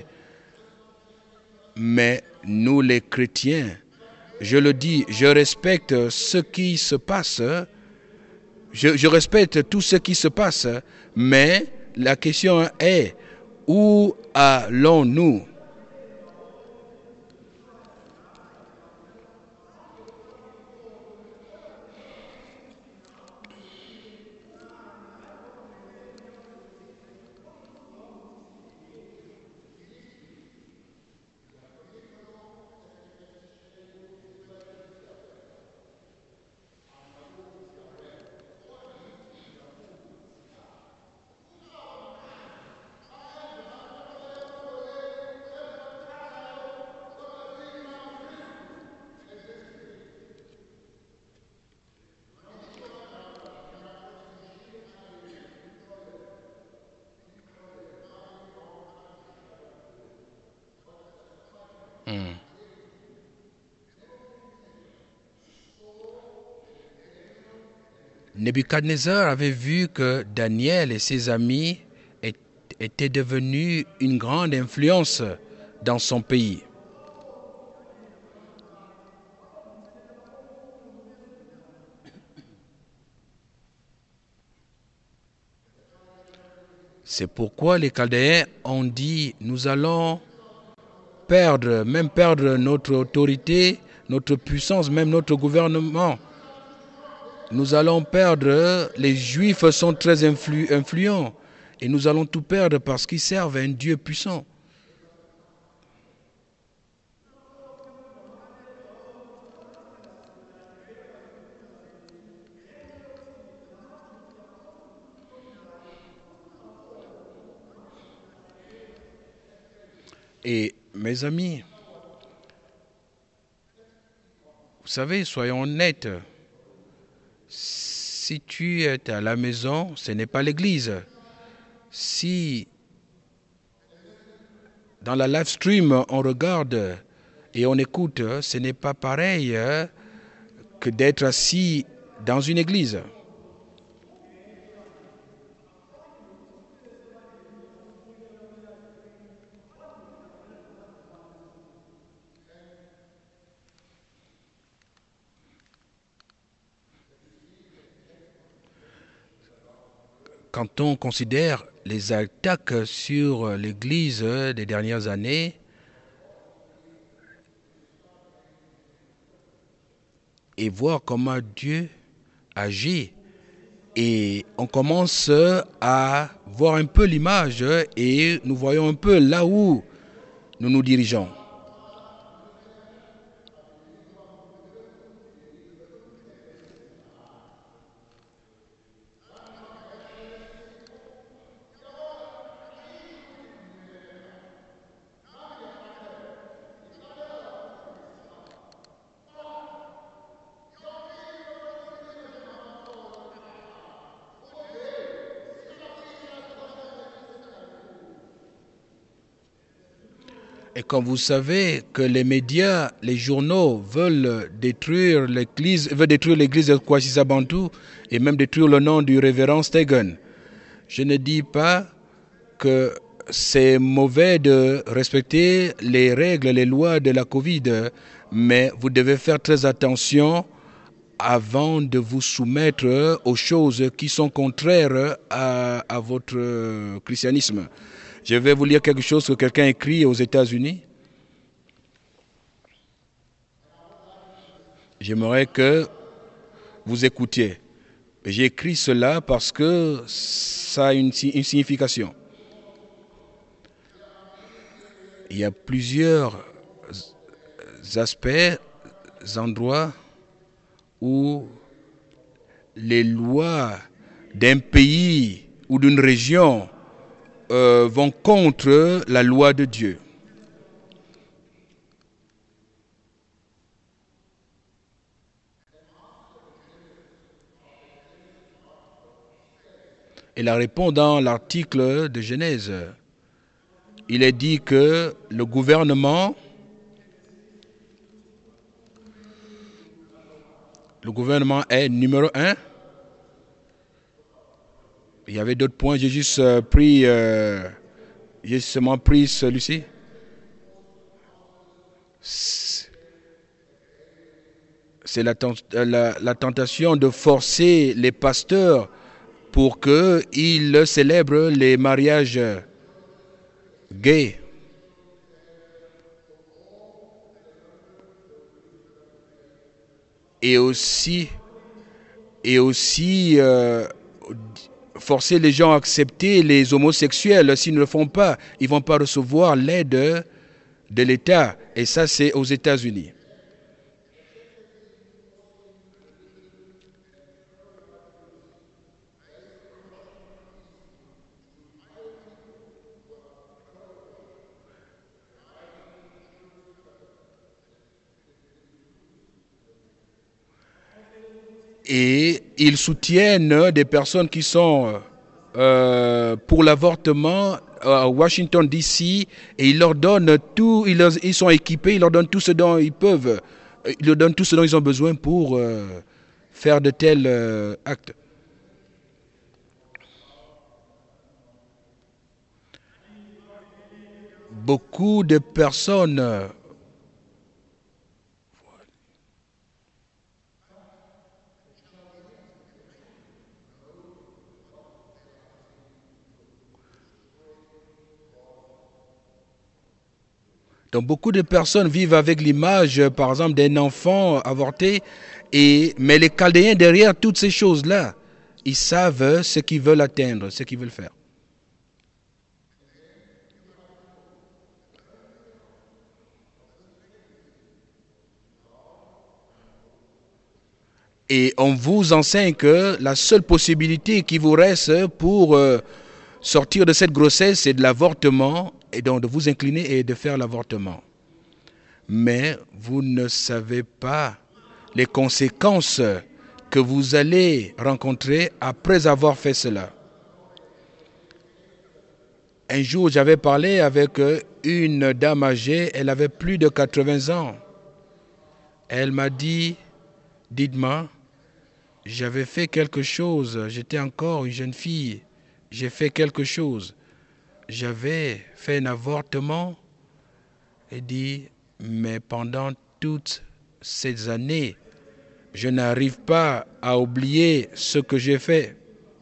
Mais nous les chrétiens, je le dis, je respecte ce qui se passe. Je respecte tout ce qui se passe. Mais la question est, où allons-nous? Nebuchadnezzar avait vu que Daniel et ses amis étaient devenus une grande influence dans son pays. C'est pourquoi les Chaldéens ont dit, nous allons perdre notre autorité, notre puissance, même notre gouvernement. Nous allons perdre, les Juifs sont très influents. et nous allons tout perdre parce qu'ils servent un Dieu puissant. Et mes amis, vous savez, soyons honnêtes, si tu es à la maison, ce n'est pas l'église. Si dans la live stream on regarde et on écoute, ce n'est pas pareil que d'être assis dans une église. Quand on considère les attaques sur l'Église des dernières années, et voir comment Dieu agit, et on commence à voir un peu l'image et nous voyons un peu là où nous nous dirigeons. Et comme vous savez que les médias, les journaux veulent détruire l'église de Kwasi Bantu et même détruire le nom du révérend Stegen. Je ne dis pas que c'est mauvais de respecter les règles, les lois de la Covid, mais vous devez faire très attention avant de vous soumettre aux choses qui sont contraires à votre christianisme. Je vais vous lire quelque chose que quelqu'un écrit aux États-Unis. J'aimerais que vous écoutiez. J'ai écrit cela parce que ça a une signification. Il y a plusieurs aspects, endroits où les lois d'un pays ou d'une région vont contre la loi de Dieu. Et la réponse dans l'article de Genèse. Il est dit que le gouvernement est numéro 1. Il y avait d'autres points, j'ai juste seulement pris celui-ci. C'est la tentation de forcer les pasteurs pour qu'ils célèbrent les mariages gays. Et aussi forcer les gens à accepter les homosexuels. S'ils ne le font pas, ils ne vont pas recevoir l'aide de l'État. Et ça, c'est aux États-Unis. Et ils soutiennent des personnes qui sont pour l'avortement à Washington, D.C. et ils leur donnent tout, ils sont équipés, ils leur donnent tout ce dont ils peuvent, ils leur donnent tout ce dont ils ont besoin pour faire de tels actes. Beaucoup de personnes Donc beaucoup de personnes vivent avec l'image, par exemple, d'un enfant avorté, mais les Chaldéens, derrière toutes ces choses-là, ils savent ce qu'ils veulent atteindre, ce qu'ils veulent faire. Et on vous enseigne que la seule possibilité qui vous reste pour sortir de cette grossesse, c'est de l'avortement, et donc de vous incliner et de faire l'avortement. Mais vous ne savez pas les conséquences que vous allez rencontrer après avoir fait cela. Un jour, j'avais parlé avec une dame âgée, elle avait plus de 80 ans. Elle m'a dit, dites-moi, j'avais fait quelque chose, j'étais encore une jeune fille, j'ai fait quelque chose. J'avais fait un avortement. Elle dit, mais pendant toutes ces années, je n'arrive pas à oublier ce que j'ai fait.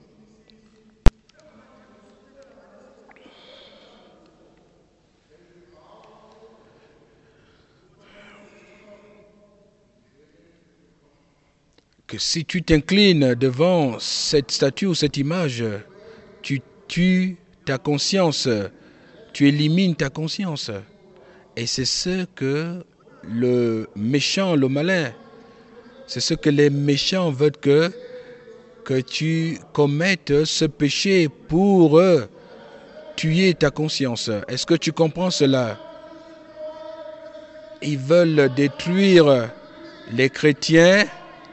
Que si tu t'inclines devant cette statue ou cette image, tu tues ta conscience, tu élimines ta conscience. Et c'est ce que le méchant, le malin, c'est ce que les méchants veulent que tu commettes ce péché pour tuer ta conscience. Est-ce que tu comprends cela? Ils veulent détruire les chrétiens.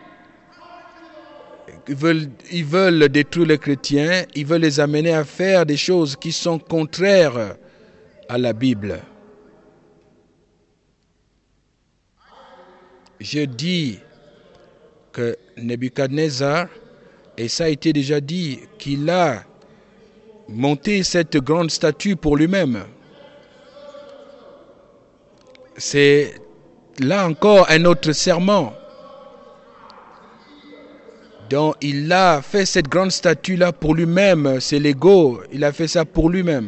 Ils veulent détruire les chrétiens, ils veulent les amener à faire des choses qui sont contraires à la Bible. Je dis que Nebuchadnezzar, et ça a été déjà dit, qu'il a monté cette grande statue pour lui-même. C'est là encore un autre serment. Donc il a fait cette grande statue-là pour lui-même, c'est l'ego, il a fait ça pour lui-même.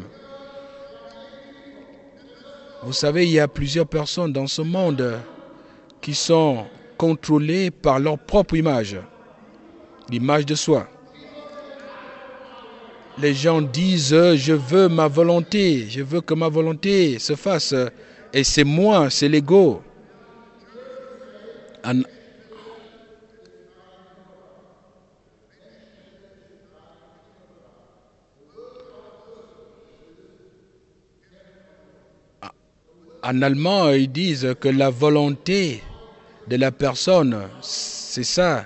Vous savez, il y a plusieurs personnes dans ce monde qui sont contrôlées par leur propre image, l'image de soi. Les gens disent, je veux ma volonté, je veux que ma volonté se fasse, et c'est moi, c'est l'ego. En allemand, ils disent que la volonté de la personne, c'est ça.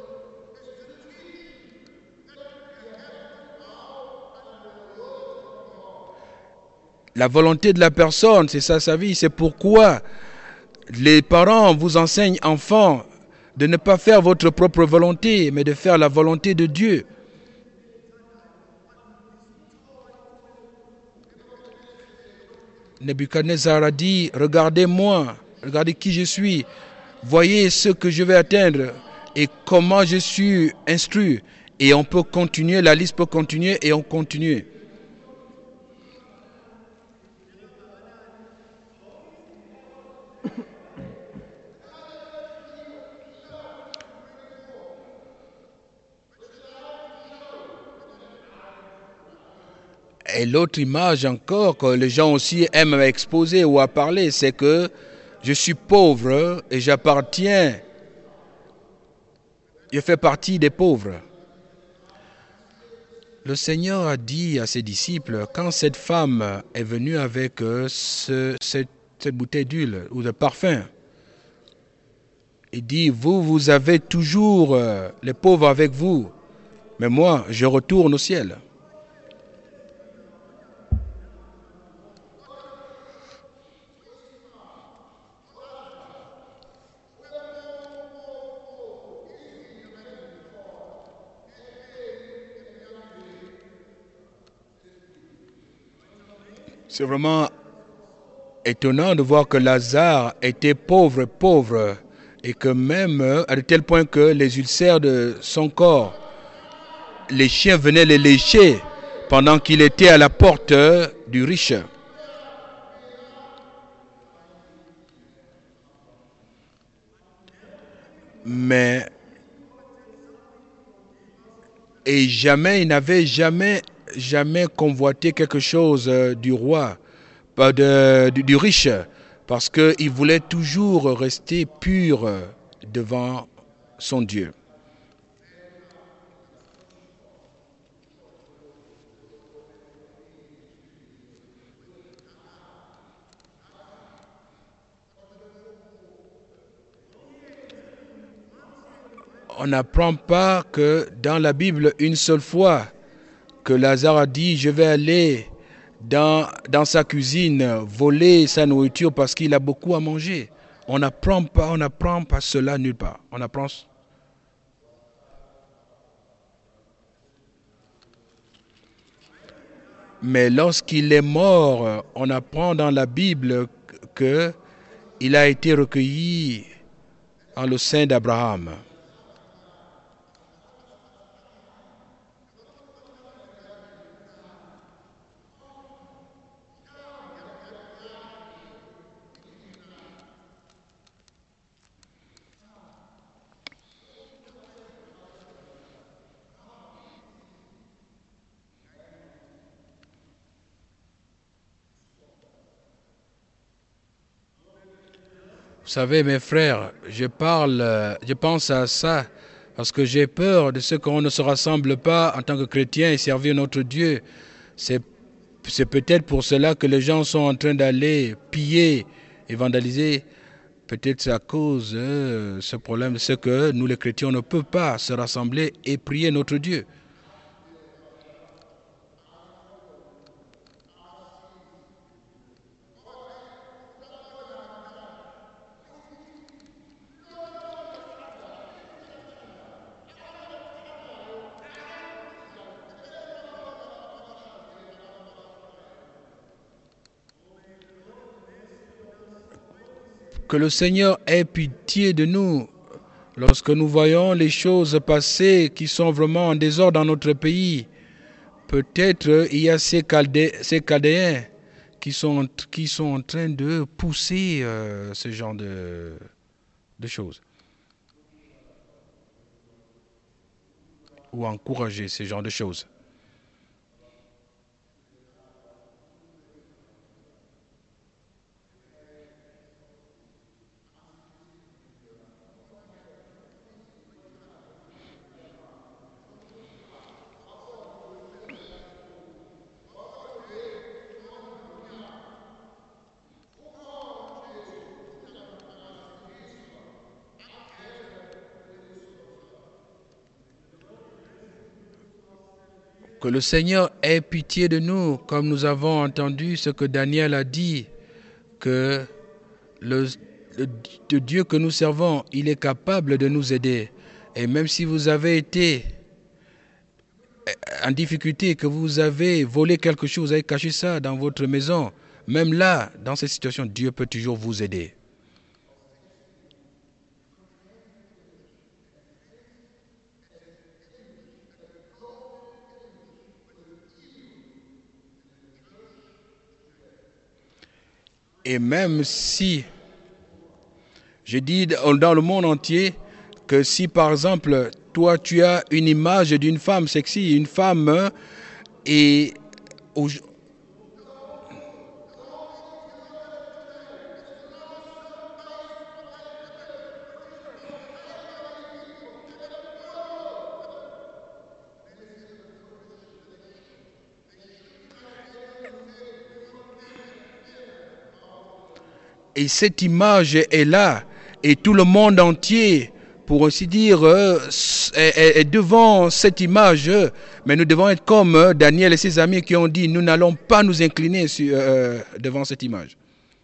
La volonté de la personne, c'est ça sa vie. C'est pourquoi les parents vous enseignent, enfants, de ne pas faire votre propre volonté, mais de faire la volonté de Dieu. Nebuchadnezzar a dit, regardez-moi, regardez qui je suis, voyez ce que je vais atteindre et comment je suis instruit. Et on peut continuer, la liste peut continuer et on continue. Et l'autre image encore que les gens aussi aiment à exposer ou à parler, c'est que je suis pauvre et j'appartiens, je fais partie des pauvres. Le Seigneur a dit à ses disciples, quand cette femme est venue avec cette bouteille d'huile ou de parfum, il dit, vous avez toujours les pauvres avec vous, mais moi, je retourne au ciel. C'est vraiment étonnant de voir que Lazare était pauvre, et que même à tel point que les ulcères de son corps, les chiens venaient les lécher pendant qu'il était à la porte du riche. Mais et jamais, il n'avait jamais convoité quelque chose du roi, du riche, parce qu'il voulait toujours rester pur devant son Dieu. On n'apprend pas que dans la Bible, une seule fois, que Lazare a dit, je vais aller dans sa cuisine, voler sa nourriture parce qu'il a beaucoup à manger. On n'apprend pas cela nulle part. On apprend. Mais lorsqu'il est mort, on apprend dans la Bible qu'il a été recueilli en le sein d'Abraham. Vous savez, mes frères, je pense à ça parce que j'ai peur de ce qu'on ne se rassemble pas en tant que chrétiens et servir notre Dieu. C'est peut-être pour cela que les gens sont en train d'aller piller et vandaliser. Peut-être c'est à cause de ce problème, c'est que nous les chrétiens, on ne peut pas se rassembler et prier notre Dieu. Que le Seigneur ait pitié de nous lorsque nous voyons les choses passer qui sont vraiment en désordre dans notre pays. Peut-être il y a ces Chaldéens qui sont en train de pousser ce genre de choses ou encourager ce genre de choses. Que le Seigneur ait pitié de nous, comme nous avons entendu ce que Daniel a dit, que le, le Dieu que nous servons, il est capable de nous aider. Et même si vous avez été en difficulté, que vous avez volé quelque chose, vous avez caché ça dans votre maison, même là, dans cette situation, Dieu peut toujours vous aider. Et même si, je dis dans le monde entier, que si par exemple, toi tu as une image d'une femme sexy, une femme, et, et cette image est là, et tout le monde entier, pour ainsi dire, est devant cette image, mais nous devons être comme Daniel et ses amis qui ont dit, nous n'allons pas nous incliner devant cette image.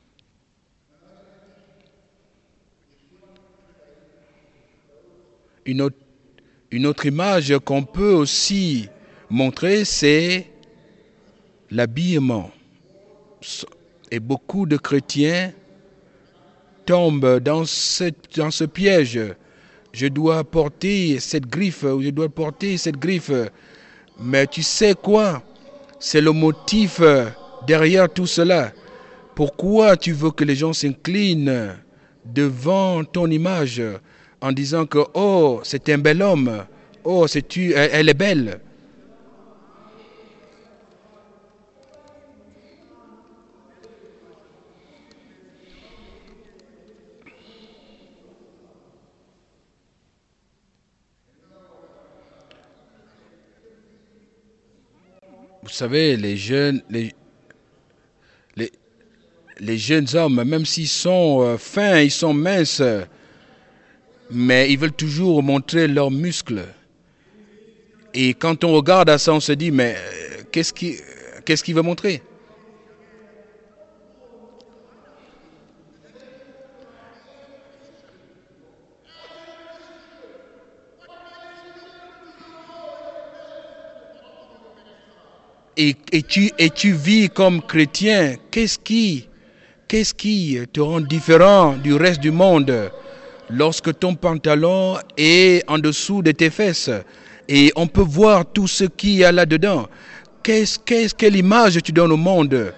Une autre, une autre image qu'on peut aussi montrer, c'est l'habillement. Et beaucoup de chrétiens tombent dans ce piège. Je dois porter cette griffe, ou je dois porter cette griffe. Mais tu sais quoi? C'est le motif derrière tout cela. Pourquoi tu veux que les gens s'inclinent devant ton image en disant que oh, c'est un bel homme, oh, elle est belle. Vous savez, les, les jeunes hommes, même s'ils sont fins, ils sont minces, mais ils veulent toujours montrer leurs muscles. Et quand on regarde à ça, on se dit, mais qu'est-ce qu'il veut montrer? Et tu vis comme chrétien, qu'est-ce qui te rend différent du reste du monde lorsque ton pantalon est en dessous de tes fesses et on peut voir tout ce qu'il y a là-dedans? Quelle image tu donnes au monde?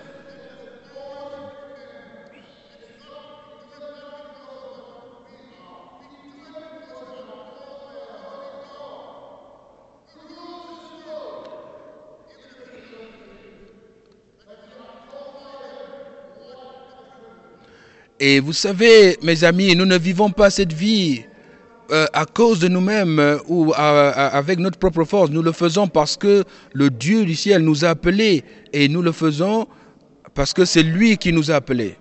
Et vous savez, mes amis, nous ne vivons pas cette vie à cause de nous-mêmes ou avec notre propre force. Nous le faisons parce que le Dieu du ciel nous a appelés et nous le faisons parce que c'est lui qui nous a appelés.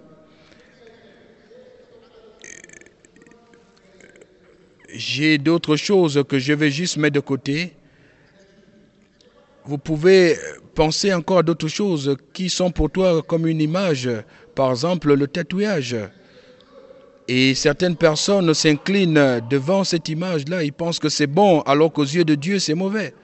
J'ai d'autres choses que je vais juste mettre de côté. Vous pouvez penser encore à d'autres choses qui sont pour toi comme une image. Par exemple, le tatouage. Et certaines personnes s'inclinent devant cette image-là. Ils pensent que c'est bon, alors qu'aux yeux de Dieu, c'est mauvais.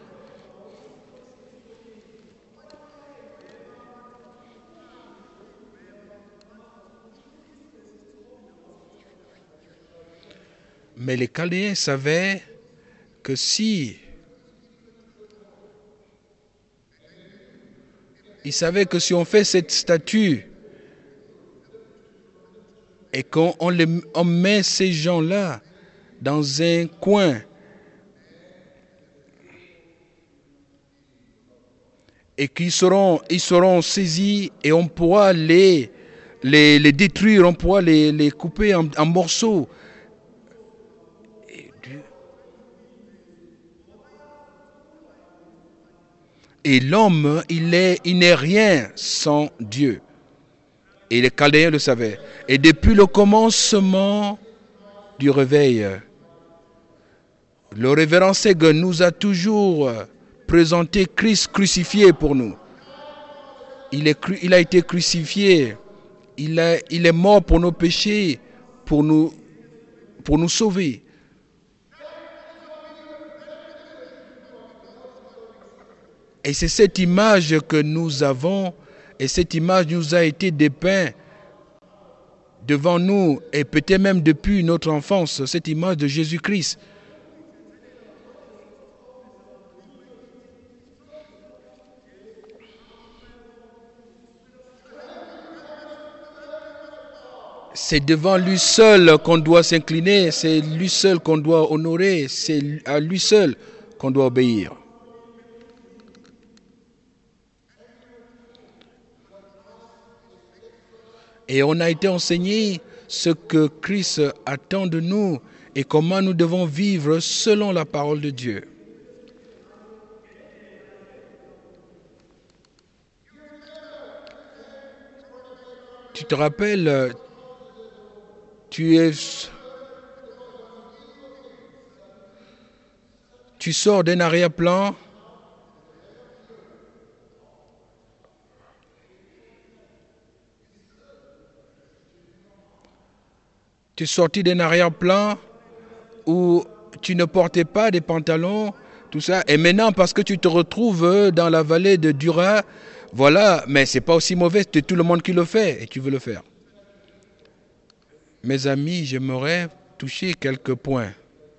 Mais les Chaldéens savaient que si on fait cette statue et on met ces gens-là dans un coin et ils seront saisis et on pourra les détruire, on pourra les couper en morceaux. Et l'homme, il n'est rien sans Dieu. Et les Chaldéens le savaient. Et depuis le commencement du réveil, le révérend Séguin nous a toujours présenté Christ crucifié pour nous. Il a été crucifié. Il est mort pour nos péchés, pour nous sauver. Et c'est cette image que nous avons, et cette image nous a été dépeinte devant nous, et peut-être même depuis notre enfance, cette image de Jésus-Christ. C'est devant lui seul qu'on doit s'incliner, c'est lui seul qu'on doit honorer, c'est à lui seul qu'on doit obéir. Et on a été enseigné ce que Christ attend de nous et comment nous devons vivre selon la parole de Dieu. Tu te rappelles, tu sors d'un arrière-plan. Tu es sorti d'un arrière-plan où tu ne portais pas des pantalons, tout ça. Et maintenant, parce que tu te retrouves dans la vallée de Dura, voilà, mais c'est pas aussi mauvais, c'est tout le monde qui le fait et tu veux le faire. Mes amis, j'aimerais toucher quelques points.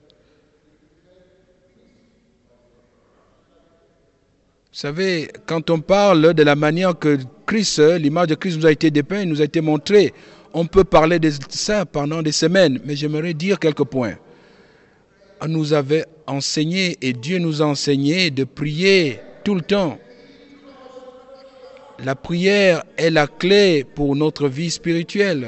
Vous savez, quand on parle de la manière que Christ, l'image de Christ nous a été dépeinte, nous a été montrée, on peut parler de ça pendant des semaines, mais j'aimerais dire quelques points. On nous avait enseigné, et Dieu nous a enseigné de prier tout le temps. La prière est la clé pour notre vie spirituelle.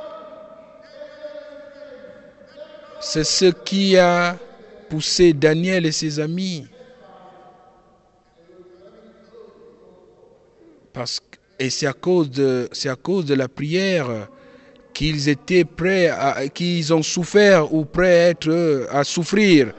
C'est ce qui a poussé Daniel et ses amis Et c'est à cause de la prière qu'ils étaient qu'ils ont souffert ou prêts à être à souffrir.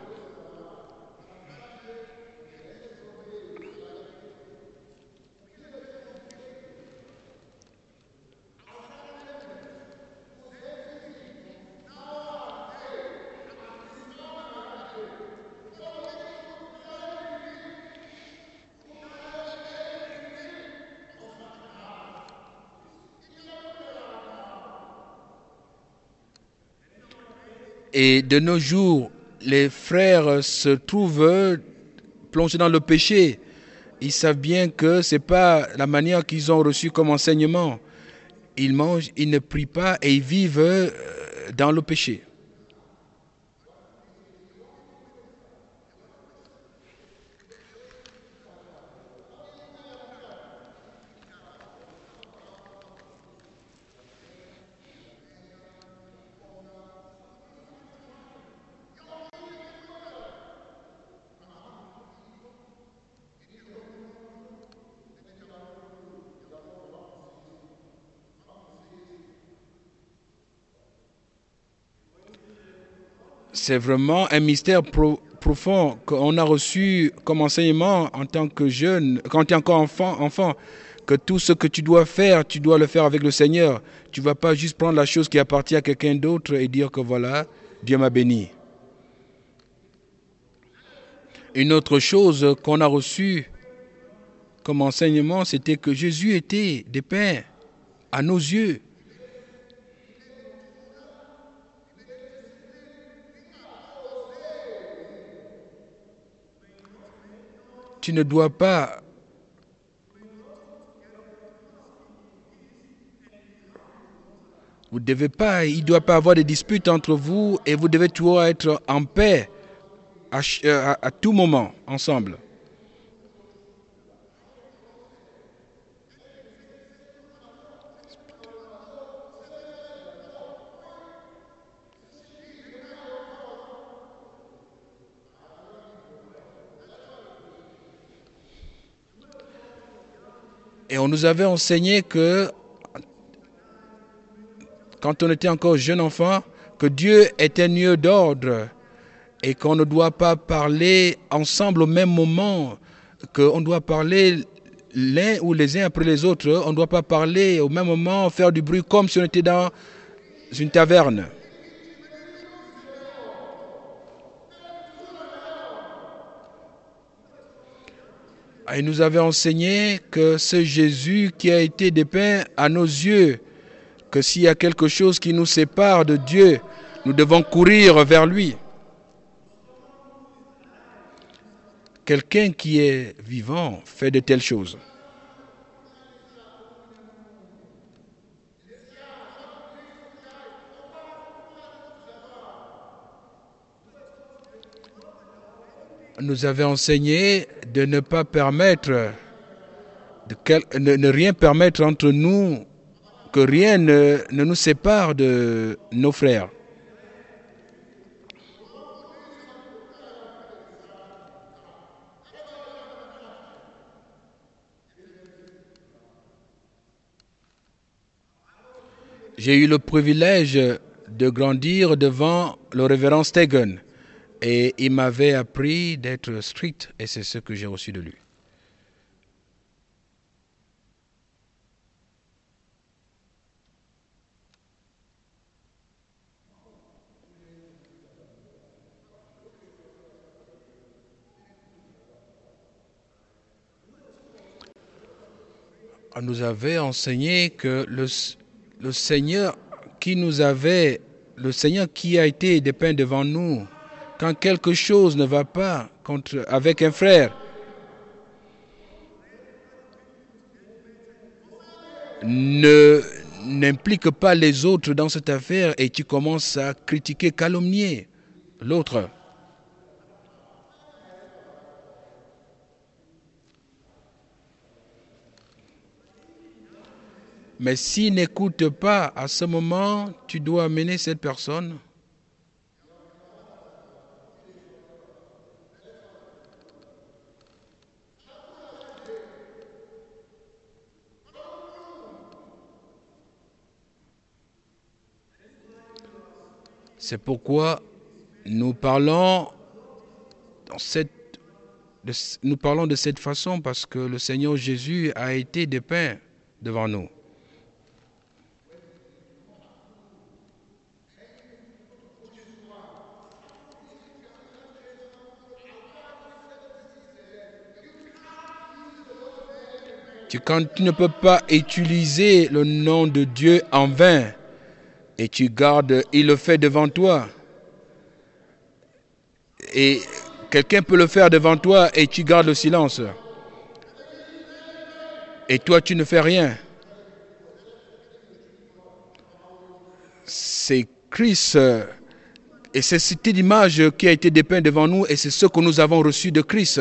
Et de nos jours, les frères se trouvent plongés dans le péché. Ils savent bien que ce n'est pas la manière qu'ils ont reçu comme enseignement. Ils mangent, ils ne prient pas et ils vivent dans le péché. C'est vraiment un mystère profond qu'on a reçu comme enseignement en tant que jeune, quand tu es encore enfant, que tout ce que tu dois faire, tu dois le faire avec le Seigneur. Tu ne vas pas juste prendre la chose qui appartient à quelqu'un d'autre et dire que voilà, Dieu m'a béni. Une autre chose qu'on a reçue comme enseignement, c'était que Jésus était dépeint à nos yeux. Tu ne dois pas il ne doit pas avoir de disputes entre vous et vous devez toujours être en paix à tout moment ensemble. Et on nous avait enseigné que, quand on était encore jeune enfant, que Dieu est un Dieu d'ordre et qu'on ne doit pas parler ensemble au même moment, qu'on doit parler l'un ou les uns après les autres, on ne doit pas parler au même moment, faire du bruit comme si on était dans une taverne. Et il nous avait enseigné que ce Jésus qui a été dépeint à nos yeux, que s'il y a quelque chose qui nous sépare de Dieu, nous devons courir vers lui. Quelqu'un qui est vivant fait de telles choses. Nous avait enseigné de ne pas permettre, ne rien permettre entre nous, que rien ne nous sépare de nos frères. J'ai eu le privilège de grandir devant le révérend Stegen et il m'avait appris d'être strict et c'est ce que j'ai reçu de lui. On nous avait enseigné que le Seigneur le Seigneur qui a été dépeint devant nous, quand quelque chose ne va pas avec un frère, n'implique pas les autres dans cette affaire et tu commences à critiquer, calomnier l'autre. Mais s'il n'écoute pas, à ce moment, tu dois amener cette personne. C'est pourquoi nous parlons de cette façon, parce que le Seigneur Jésus a été dépeint devant nous. Quand tu ne peux pas utiliser le nom de Dieu en vain, et tu gardes, il le fait devant toi, et quelqu'un peut le faire devant toi et tu gardes le silence, et toi tu ne fais rien. C'est Christ, et c'est cette image qui a été dépeinte devant nous, et c'est ce que nous avons reçu de Christ.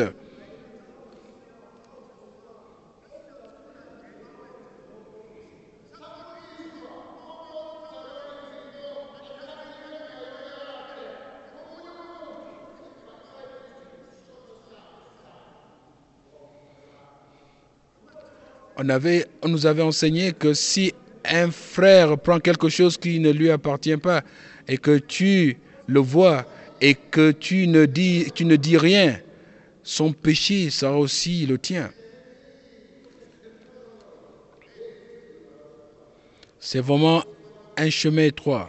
On nous avait enseigné que si un frère prend quelque chose qui ne lui appartient pas et que tu le vois et que tu ne dis rien, son péché sera aussi le tien. C'est vraiment un chemin étroit.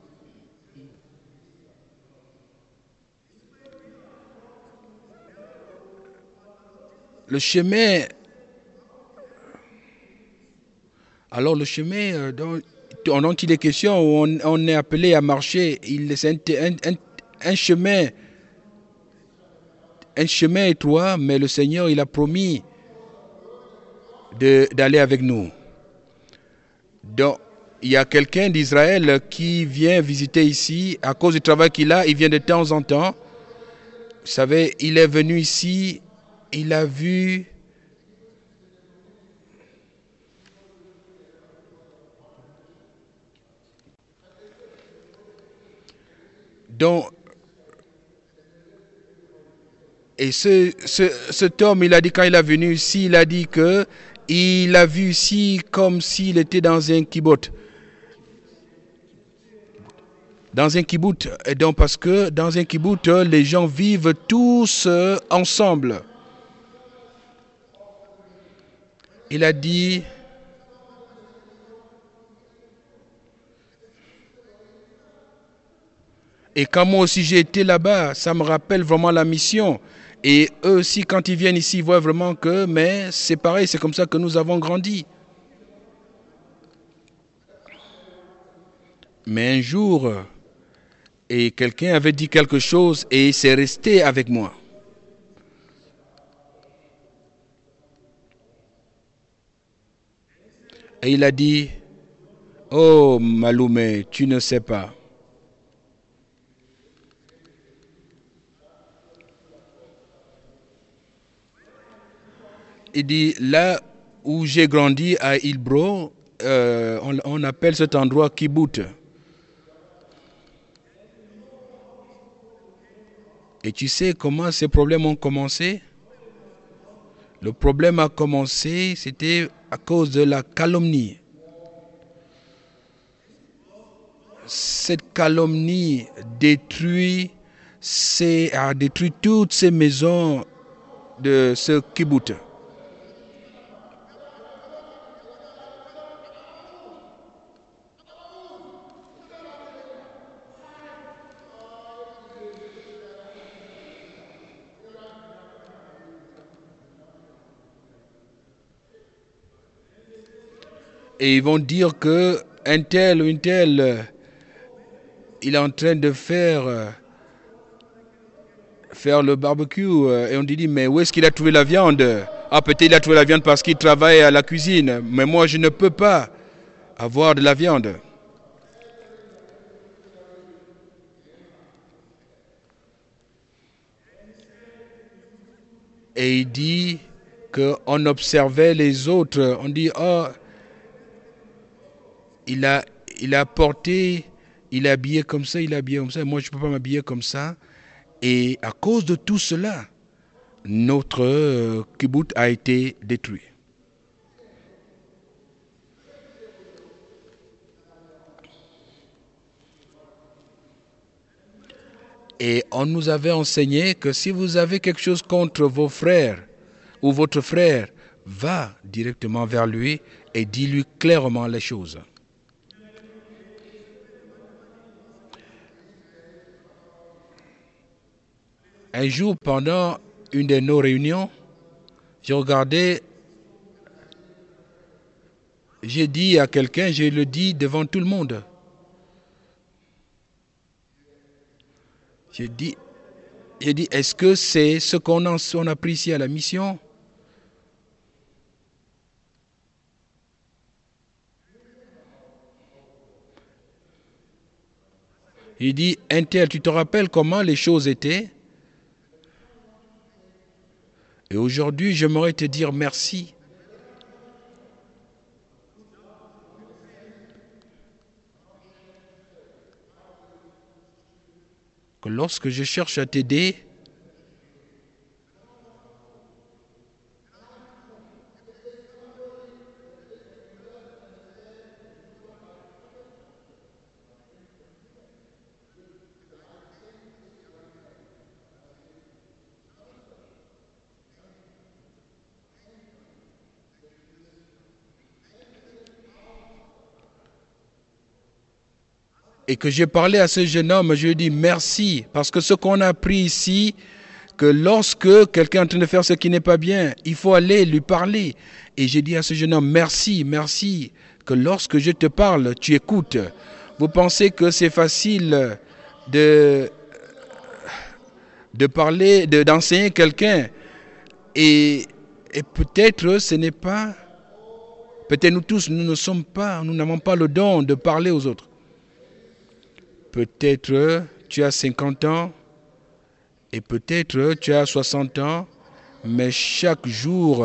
Le chemin... Alors le chemin dont il est question, où on est appelé à marcher, c'est un chemin étroit, mais le Seigneur, il a promis d'aller avec nous. Donc, il y a quelqu'un d'Israël qui vient visiter ici, à cause du travail qu'il a, il vient de temps en temps. Vous savez, il est venu ici, il a vu... Donc, et cet homme, il a dit, quand il est venu ici, il a dit que il a vu ici comme s'il était dans un kibbutz. Dans un kibbutz. Et donc, parce que dans un kibbutz, les gens vivent tous ensemble. Il a dit... Et quand moi aussi j'ai été là-bas, ça me rappelle vraiment la mission. Et eux aussi, quand ils viennent ici, ils voient vraiment que, mais c'est pareil, c'est comme ça que nous avons grandi. Mais un jour, et quelqu'un avait dit quelque chose et c'est resté avec moi. Et il a dit, oh Maloumé, tu ne sais pas. Il dit, là où j'ai grandi à Ilbro, on appelle cet endroit Kibbutz. Et tu sais comment ces problèmes ont commencé? Le problème a commencé, c'était à cause de la calomnie. Cette calomnie a détruit toutes ces maisons de ce kibbutz. Et ils vont dire que un tel ou une telle, il est en train de faire le barbecue. Et on dit, mais où est-ce qu'il a trouvé la viande? Ah, peut-être il a trouvé la viande parce qu'il travaille à la cuisine. Mais moi, je ne peux pas avoir de la viande. Et il dit qu'on observait les autres. On dit, oh, il a porté, il est habillé comme ça, il est habillé comme ça. Moi, je ne peux pas m'habiller comme ça. Et à cause de tout cela, notre kibbutz a été détruit. Et on nous avait enseigné que si vous avez quelque chose contre vos frères ou votre frère, va directement vers lui et dis-lui clairement les choses. Un jour, pendant une de nos réunions, j'ai regardé, j'ai dit à quelqu'un, je le dis devant tout le monde. J'ai dit, est-ce que c'est ce qu'on a pris ici à la mission? Il dit, Intel, tu te rappelles comment les choses étaient? Et aujourd'hui, j'aimerais te dire merci. Que lorsque je cherche à t'aider, et que j'ai parlé à ce jeune homme, je lui ai dit merci, parce que ce qu'on a appris ici, que lorsque quelqu'un est en train de faire ce qui n'est pas bien, il faut aller lui parler. Et j'ai dit à ce jeune homme, merci, merci, que lorsque je te parle, tu écoutes. Vous pensez que c'est facile de parler, d'enseigner quelqu'un et peut-être ce n'est pas, peut-être nous tous, nous n'avons pas le don de parler aux autres. Peut-être tu as 50 ans et peut-être tu as 60 ans, mais chaque jour,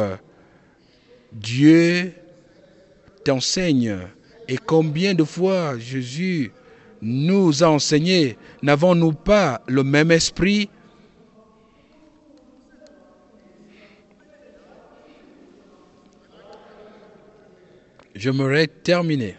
Dieu t'enseigne. Et combien de fois Jésus nous a enseigné, n'avons-nous pas le même esprit? J'aimerais terminer.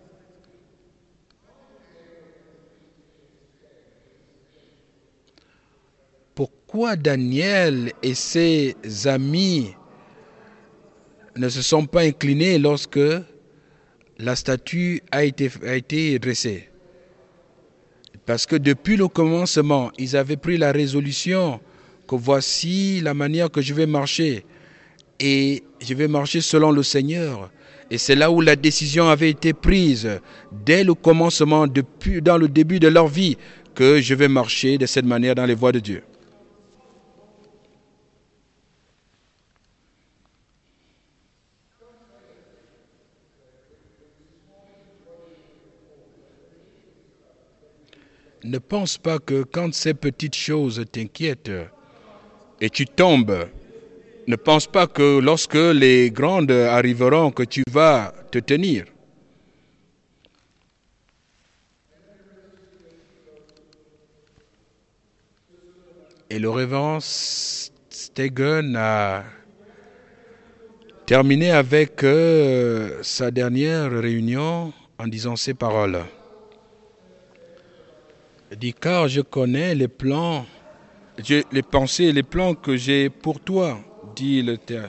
Pourquoi Daniel et ses amis ne se sont pas inclinés lorsque la statue a été dressée? Parce que depuis le commencement, ils avaient pris la résolution que voici la manière que je vais marcher. Et je vais marcher selon le Seigneur. Et c'est là où la décision avait été prise dès le commencement, dans le début de leur vie, que je vais marcher de cette manière dans les voies de Dieu. Ne pense pas que quand ces petites choses t'inquiètent et tu tombes, ne pense pas que lorsque les grandes arriveront que tu vas te tenir. Et le révérend Stegen a terminé avec sa dernière réunion en disant ces paroles. Il dit, car je connais les plans, les pensées et les plans que j'ai pour toi, dit l'Éternel.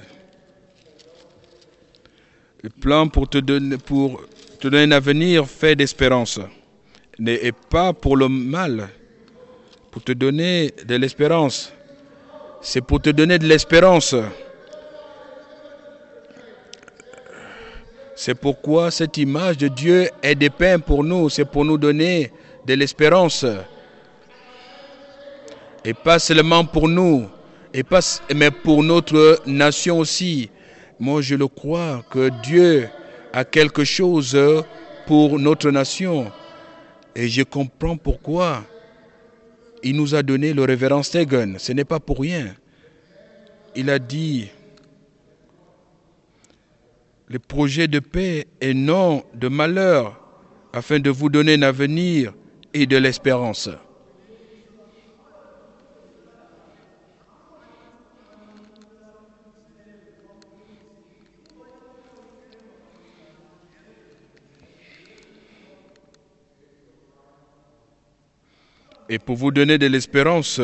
Le plan pour te donner un avenir fait d'espérance, et pas pour le mal, pour te donner de l'espérance. C'est pour te donner de l'espérance. C'est pourquoi cette image de Dieu est dépeinte pour nous. C'est pour nous donner de l'espérance. Et pas seulement pour nous, mais pour notre nation aussi. Moi, je le crois que Dieu a quelque chose pour notre nation. Et je comprends pourquoi il nous a donné le révérend Stegen. Ce n'est pas pour rien. Il a dit les projets de paix et non de malheur, afin de vous donner un avenir et de l'espérance. Et pour vous donner de l'espérance,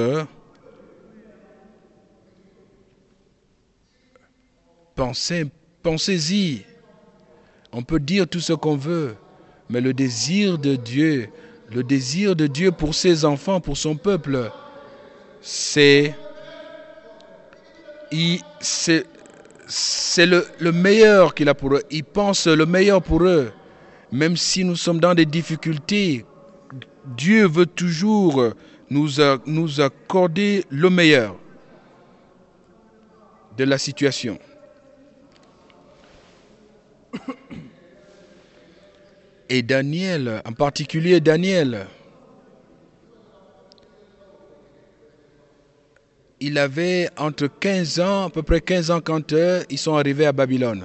pensez-y. On peut dire tout ce qu'on veut, mais le désir de Dieu pour ses enfants, pour son peuple, c'est le meilleur qu'il a pour eux. Il pense le meilleur pour eux. Même si nous sommes dans des difficultés, Dieu veut toujours nous accorder le meilleur de la situation. Et Daniel, en particulier Daniel, il avait entre 15 ans, à peu près 15 ans quand ils sont arrivés à Babylone.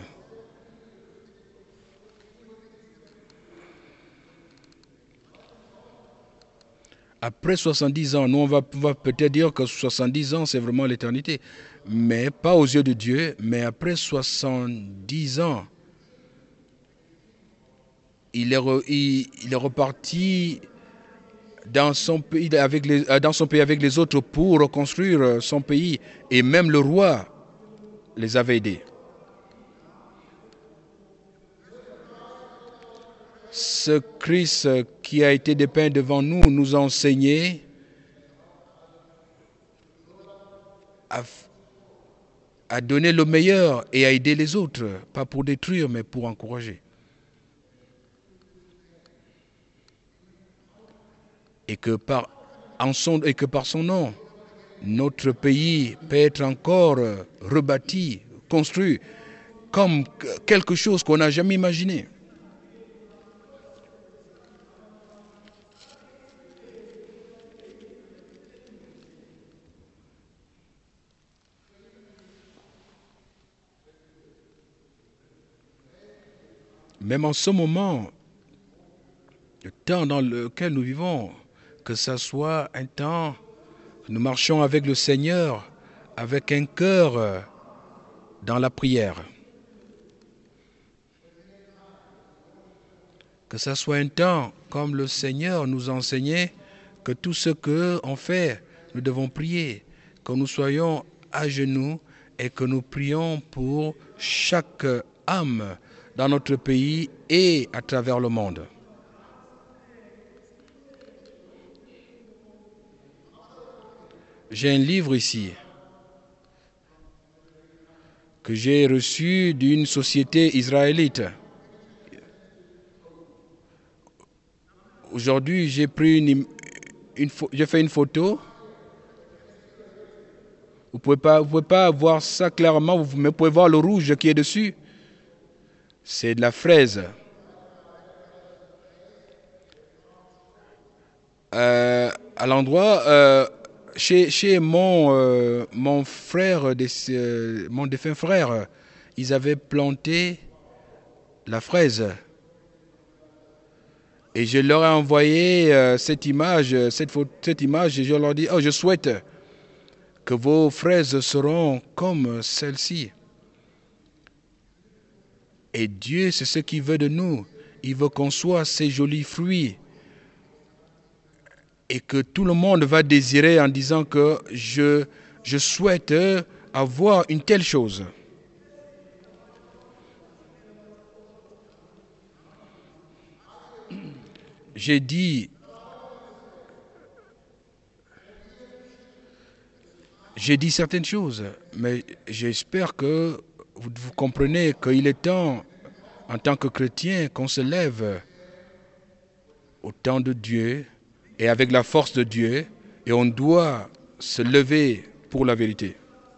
Après 70 ans, nous on va peut-être dire que 70 ans c'est vraiment l'éternité, mais pas aux yeux de Dieu, mais après 70 ans, il est reparti dans son pays avec les autres pour reconstruire son pays, et même le roi les avait aidés. Ce Christ qui a été dépeint devant nous nous a enseigné à donner le meilleur et à aider les autres, pas pour détruire, mais pour encourager. Et que par son nom, notre pays peut être encore rebâti, construit, comme quelque chose qu'on n'a jamais imaginé. Même en ce moment, le temps dans lequel nous vivons, que ce soit un temps, nous marchons avec le Seigneur, avec un cœur dans la prière. Que ce soit un temps, comme le Seigneur nous a enseigné, que tout ce qu'on fait, nous devons prier, que nous soyons à genoux et que nous prions pour chaque âme dans notre pays et à travers le monde. J'ai un livre ici que j'ai reçu d'une société israélite. Aujourd'hui, j'ai pris j'ai fait une photo. Vous pouvez pas voir ça clairement, mais vous pouvez voir le rouge qui est dessus. C'est de la fraise. À l'endroit, chez mon frère, mon défunt frère, ils avaient planté la fraise. Et je leur ai envoyé cette image, et je leur ai dit, je souhaite que vos fraises seront comme celle-ci. Et Dieu, c'est ce qu'il veut de nous. Il veut qu'on soit ces jolis fruits. Et que tout le monde va désirer en disant que je souhaite avoir une telle chose. J'ai dit certaines choses, mais j'espère que vous comprenez qu'il est temps, en tant que chrétien, qu'on se lève au temps de Dieu et avec la force de Dieu, et on doit se lever pour la vérité.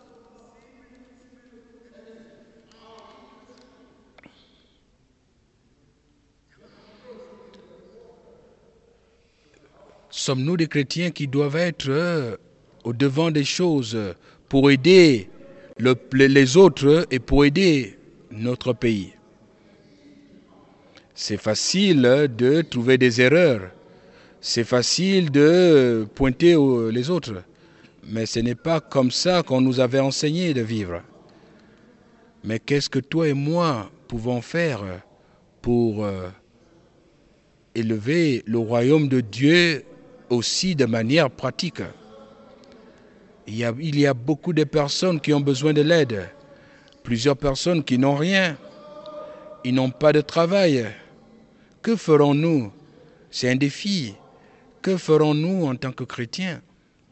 Sommes-nous des chrétiens qui doivent être au devant des choses pour aider les autres et pour aider notre pays? C'est facile de trouver des erreurs. C'est facile de pointer les autres. Mais ce n'est pas comme ça qu'on nous avait enseigné de vivre. Mais qu'est-ce que toi et moi pouvons faire pour élever le royaume de Dieu aussi de manière pratique. Il y a beaucoup de personnes qui ont besoin de l'aide. Plusieurs personnes qui n'ont rien. Ils n'ont pas de travail. Que ferons-nous? C'est un défi. Que ferons-nous en tant que chrétiens?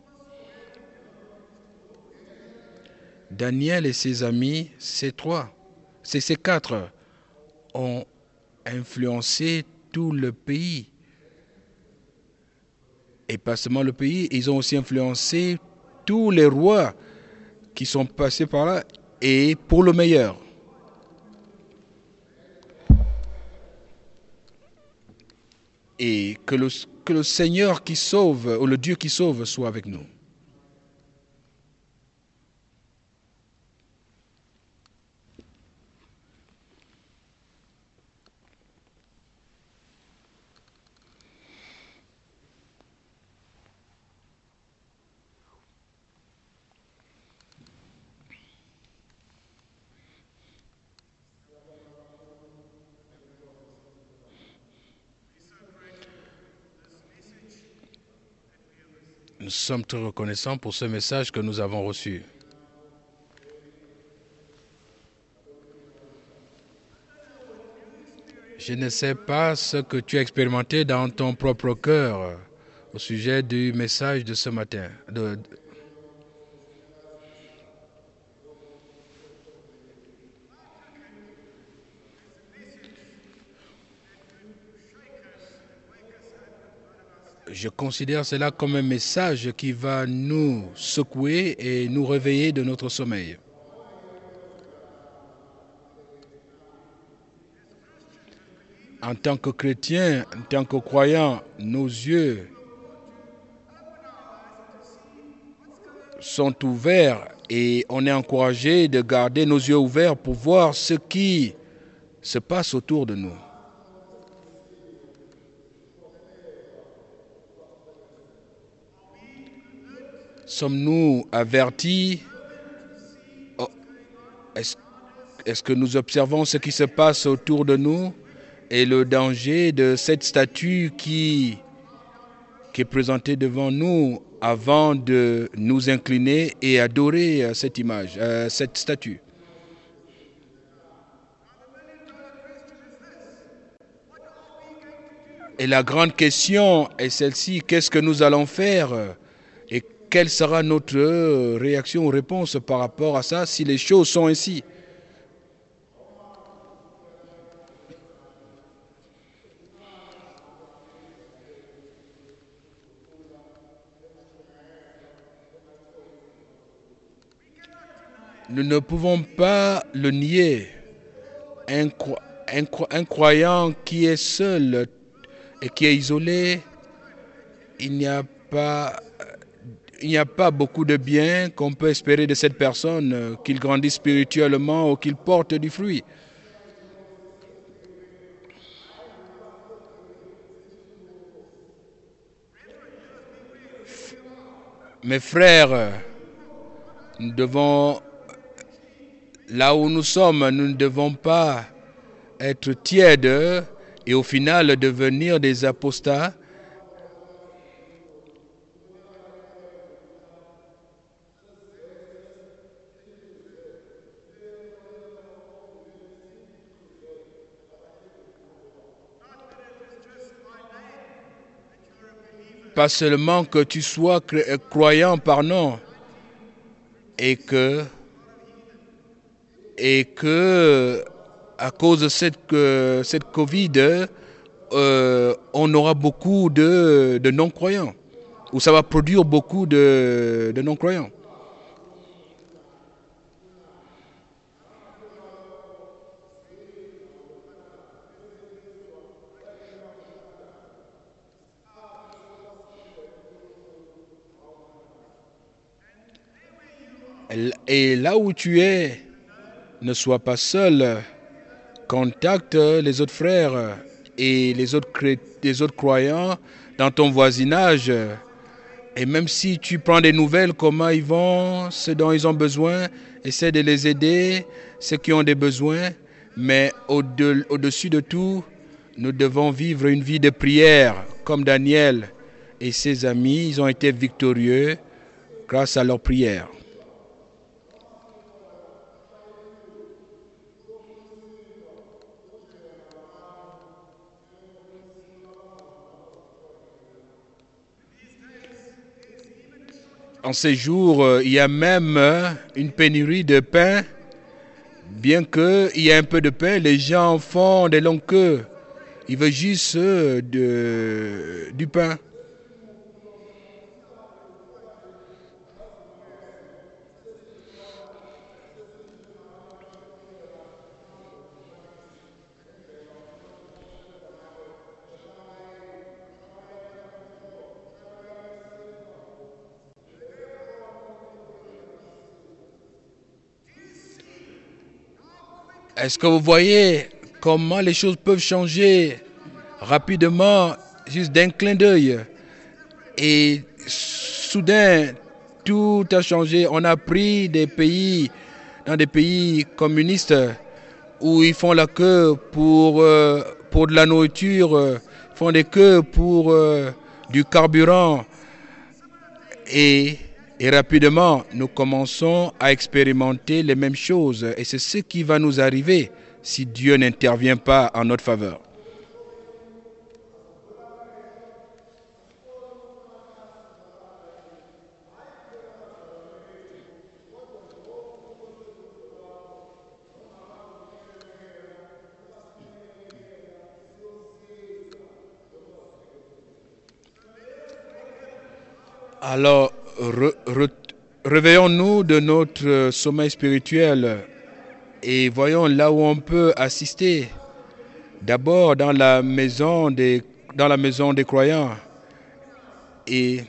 Daniel et ses amis, ces quatre, ont influencé tout le pays. Et pas seulement le pays, ils ont aussi influencé tous les rois qui sont passés par là, et pour le meilleur. Et que le Seigneur qui sauve, ou le Dieu qui sauve, soit avec nous. Nous sommes très reconnaissants pour ce message que nous avons reçu. Je ne sais pas ce que tu as expérimenté dans ton propre cœur au sujet du message de ce matin. Je considère cela comme un message qui va nous secouer et nous réveiller de notre sommeil. En tant que chrétiens, en tant que croyants, nos yeux sont ouverts et on est encouragé de garder nos yeux ouverts pour voir ce qui se passe autour de nous. Sommes-nous avertis? Est-ce que nous observons ce qui se passe autour de nous et le danger de cette statue qui est présentée devant nous avant de nous incliner et adorer cette image, cette statue? Et la grande question est celle-ci: qu'est-ce que nous allons faire? Et quelle sera notre réaction ou réponse par rapport à ça si les choses sont ainsi? Nous ne pouvons pas le nier. Un croyant qui est seul et qui est isolé, il n'y a pas beaucoup de bien qu'on peut espérer de cette personne, qu'il grandisse spirituellement ou qu'il porte du fruit. Mes frères, nous devons, là où nous sommes, nous ne devons pas être tièdes et au final devenir des apostats. Pas seulement que tu sois croyant par nom et que à cause de cette Covid, on aura beaucoup de non-croyants, ou ça va produire beaucoup de non-croyants. Et là où tu es, ne sois pas seul. Contacte les autres frères et les autres croyants dans ton voisinage. Et même si tu prends des nouvelles, comment ils vont, ce dont ils ont besoin, essaie de les aider, ceux qui ont des besoins. Mais au-dessus de tout, nous devons vivre une vie de prière, comme Daniel et ses amis, ils ont été victorieux grâce à leur prière. En ces jours, il y a même une pénurie de pain. Bien qu'il y ait un peu de pain, les gens font des longues queues. Ils veulent juste du pain. Est-ce que vous voyez comment les choses peuvent changer rapidement, juste d'un clin d'œil? Et soudain, tout a changé. On a pris des pays, dans des pays communistes, où ils font la queue pour de la nourriture, font des queues pour du carburant. Et rapidement, nous commençons à expérimenter les mêmes choses. Et c'est ce qui va nous arriver si Dieu n'intervient pas en notre faveur. Alors, réveillons-nous de notre sommeil spirituel et voyons là où on peut assister. D'abord dans la maison des croyants et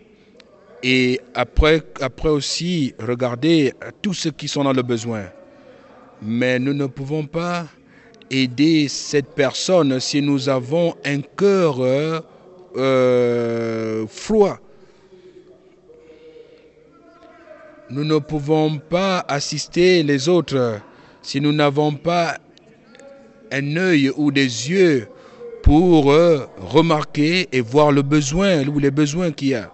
après aussi regarder tous ceux qui sont dans le besoin. Mais nous ne pouvons pas aider cette personne si nous avons un cœur froid. Nous ne pouvons pas assister les autres si nous n'avons pas un œil ou des yeux pour remarquer et voir le besoin ou les besoins qu'il y a.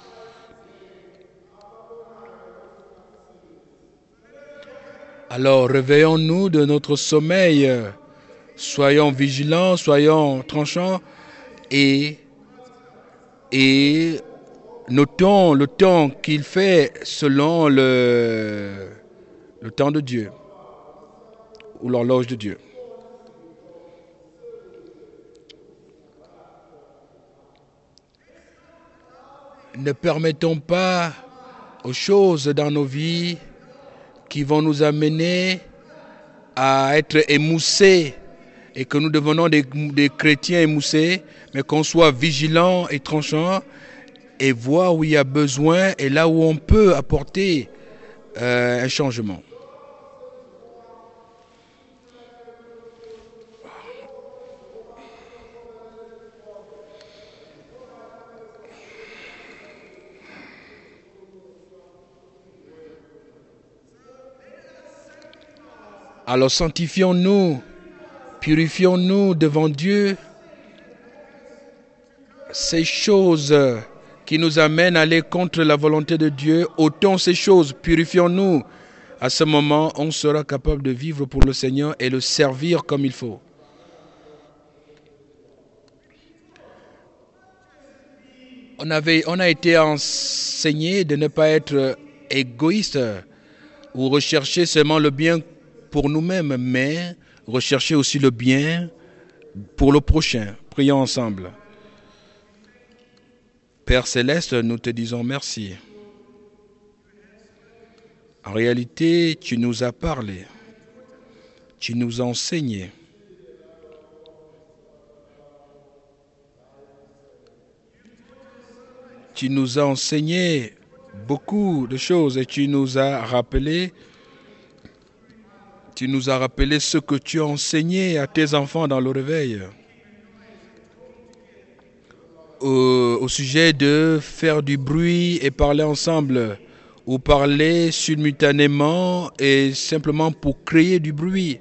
Alors réveillons-nous de notre sommeil, soyons vigilants, soyons tranchants et notons le temps qu'il fait selon le temps de Dieu ou l'horloge de Dieu. Ne permettons pas aux choses dans nos vies qui vont nous amener à être émoussés et que nous devenons des chrétiens émoussés, mais qu'on soit vigilants et tranchants et voir où il y a besoin et là où on peut apporter un changement. Alors sanctifions-nous, purifions-nous devant Dieu. Ces choses qui nous amènent à aller contre la volonté de Dieu, ôtons ces choses, purifions-nous. À ce moment, on sera capable de vivre pour le Seigneur et le servir comme il faut. On a été enseigné de ne pas être égoïste ou rechercher seulement le bien pour nous-mêmes, mais rechercher aussi le bien pour le prochain. Prions ensemble. Père Céleste, nous te disons merci. En réalité, tu nous as parlé, tu nous as enseigné. Tu nous as enseigné beaucoup de choses et tu nous as rappelé ce que tu as enseigné à tes enfants dans le réveil. Au sujet de faire du bruit et parler ensemble, ou parler simultanément et simplement pour créer du bruit.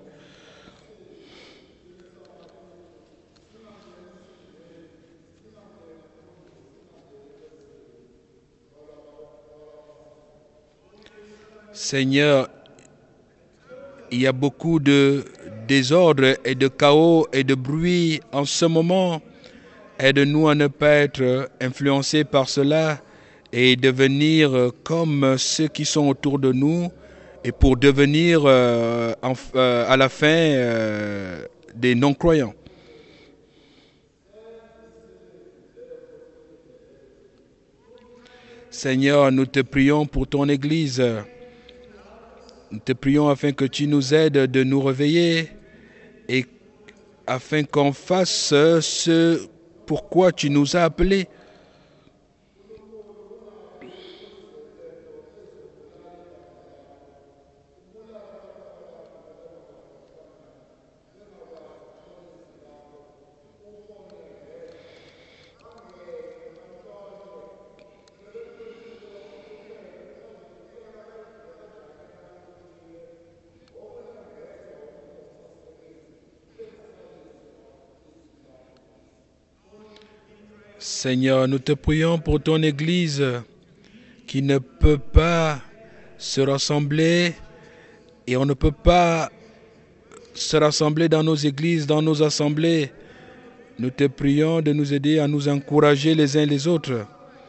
Seigneur, il y a beaucoup de désordre et de chaos et de bruit en ce moment. Aide-nous à ne pas être influencés par cela et devenir comme ceux qui sont autour de nous et pour devenir à la fin des non-croyants. Seigneur, nous te prions pour ton Église. Nous te prions afin que tu nous aides de nous réveiller et afin qu'on fasse ce pourquoi tu nous as appelés. Seigneur, nous te prions pour ton Église qui ne peut pas se rassembler et on ne peut pas se rassembler dans nos églises, dans nos assemblées. Nous te prions de nous aider à nous encourager les uns les autres.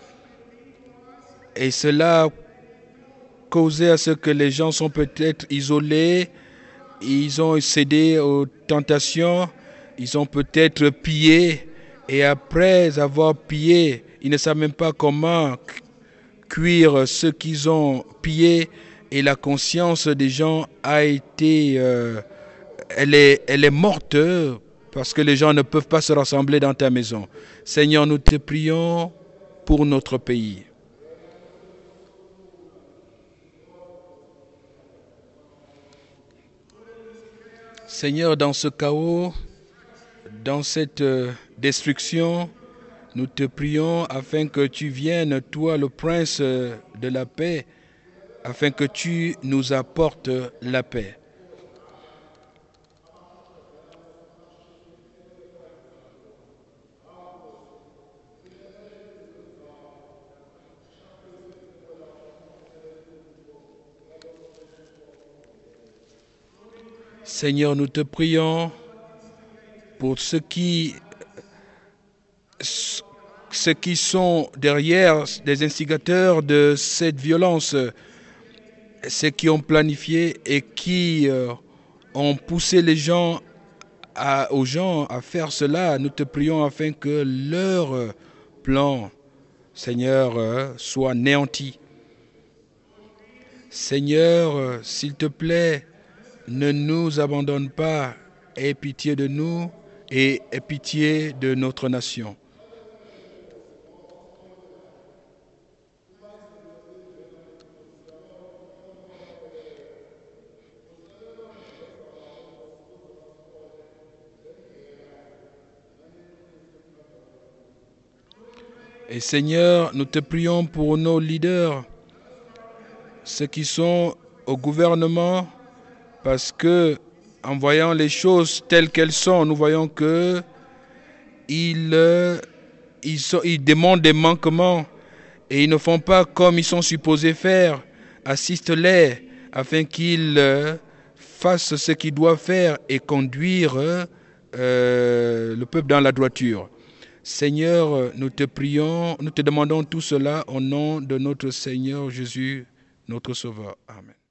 Et cela causé à ce que les gens sont peut-être isolés, ils ont cédé aux tentations, ils ont peut-être pillé. Et après avoir pillé, ils ne savent même pas comment cuire ce qu'ils ont pillé. Et la conscience des gens a été... elle est morte parce que les gens ne peuvent pas se rassembler dans ta maison. Seigneur, nous te prions pour notre pays. Seigneur, dans ce chaos, dans cette destruction, nous te prions afin que tu viennes, toi le prince de la paix, afin que tu nous apportes la paix. Seigneur, nous te prions pour ceux qui sont derrière des instigateurs de cette violence, ceux qui ont planifié et qui ont poussé les gens aux gens à faire cela. Nous te prions afin que leur plan, Seigneur, soit néanti. Seigneur, s'il te plaît, ne nous abandonne pas, aie pitié de nous et aie pitié de notre nation. Et Seigneur, nous te prions pour nos leaders, ceux qui sont au gouvernement, parce que en voyant les choses telles qu'elles sont, nous voyons que ils demandent des manquements et ils ne font pas comme ils sont supposés faire. Assiste-les afin qu'ils fassent ce qu'ils doivent faire et conduire le peuple dans la droiture. Seigneur, nous te prions, nous te demandons tout cela au nom de notre Seigneur Jésus, notre Sauveur. Amen.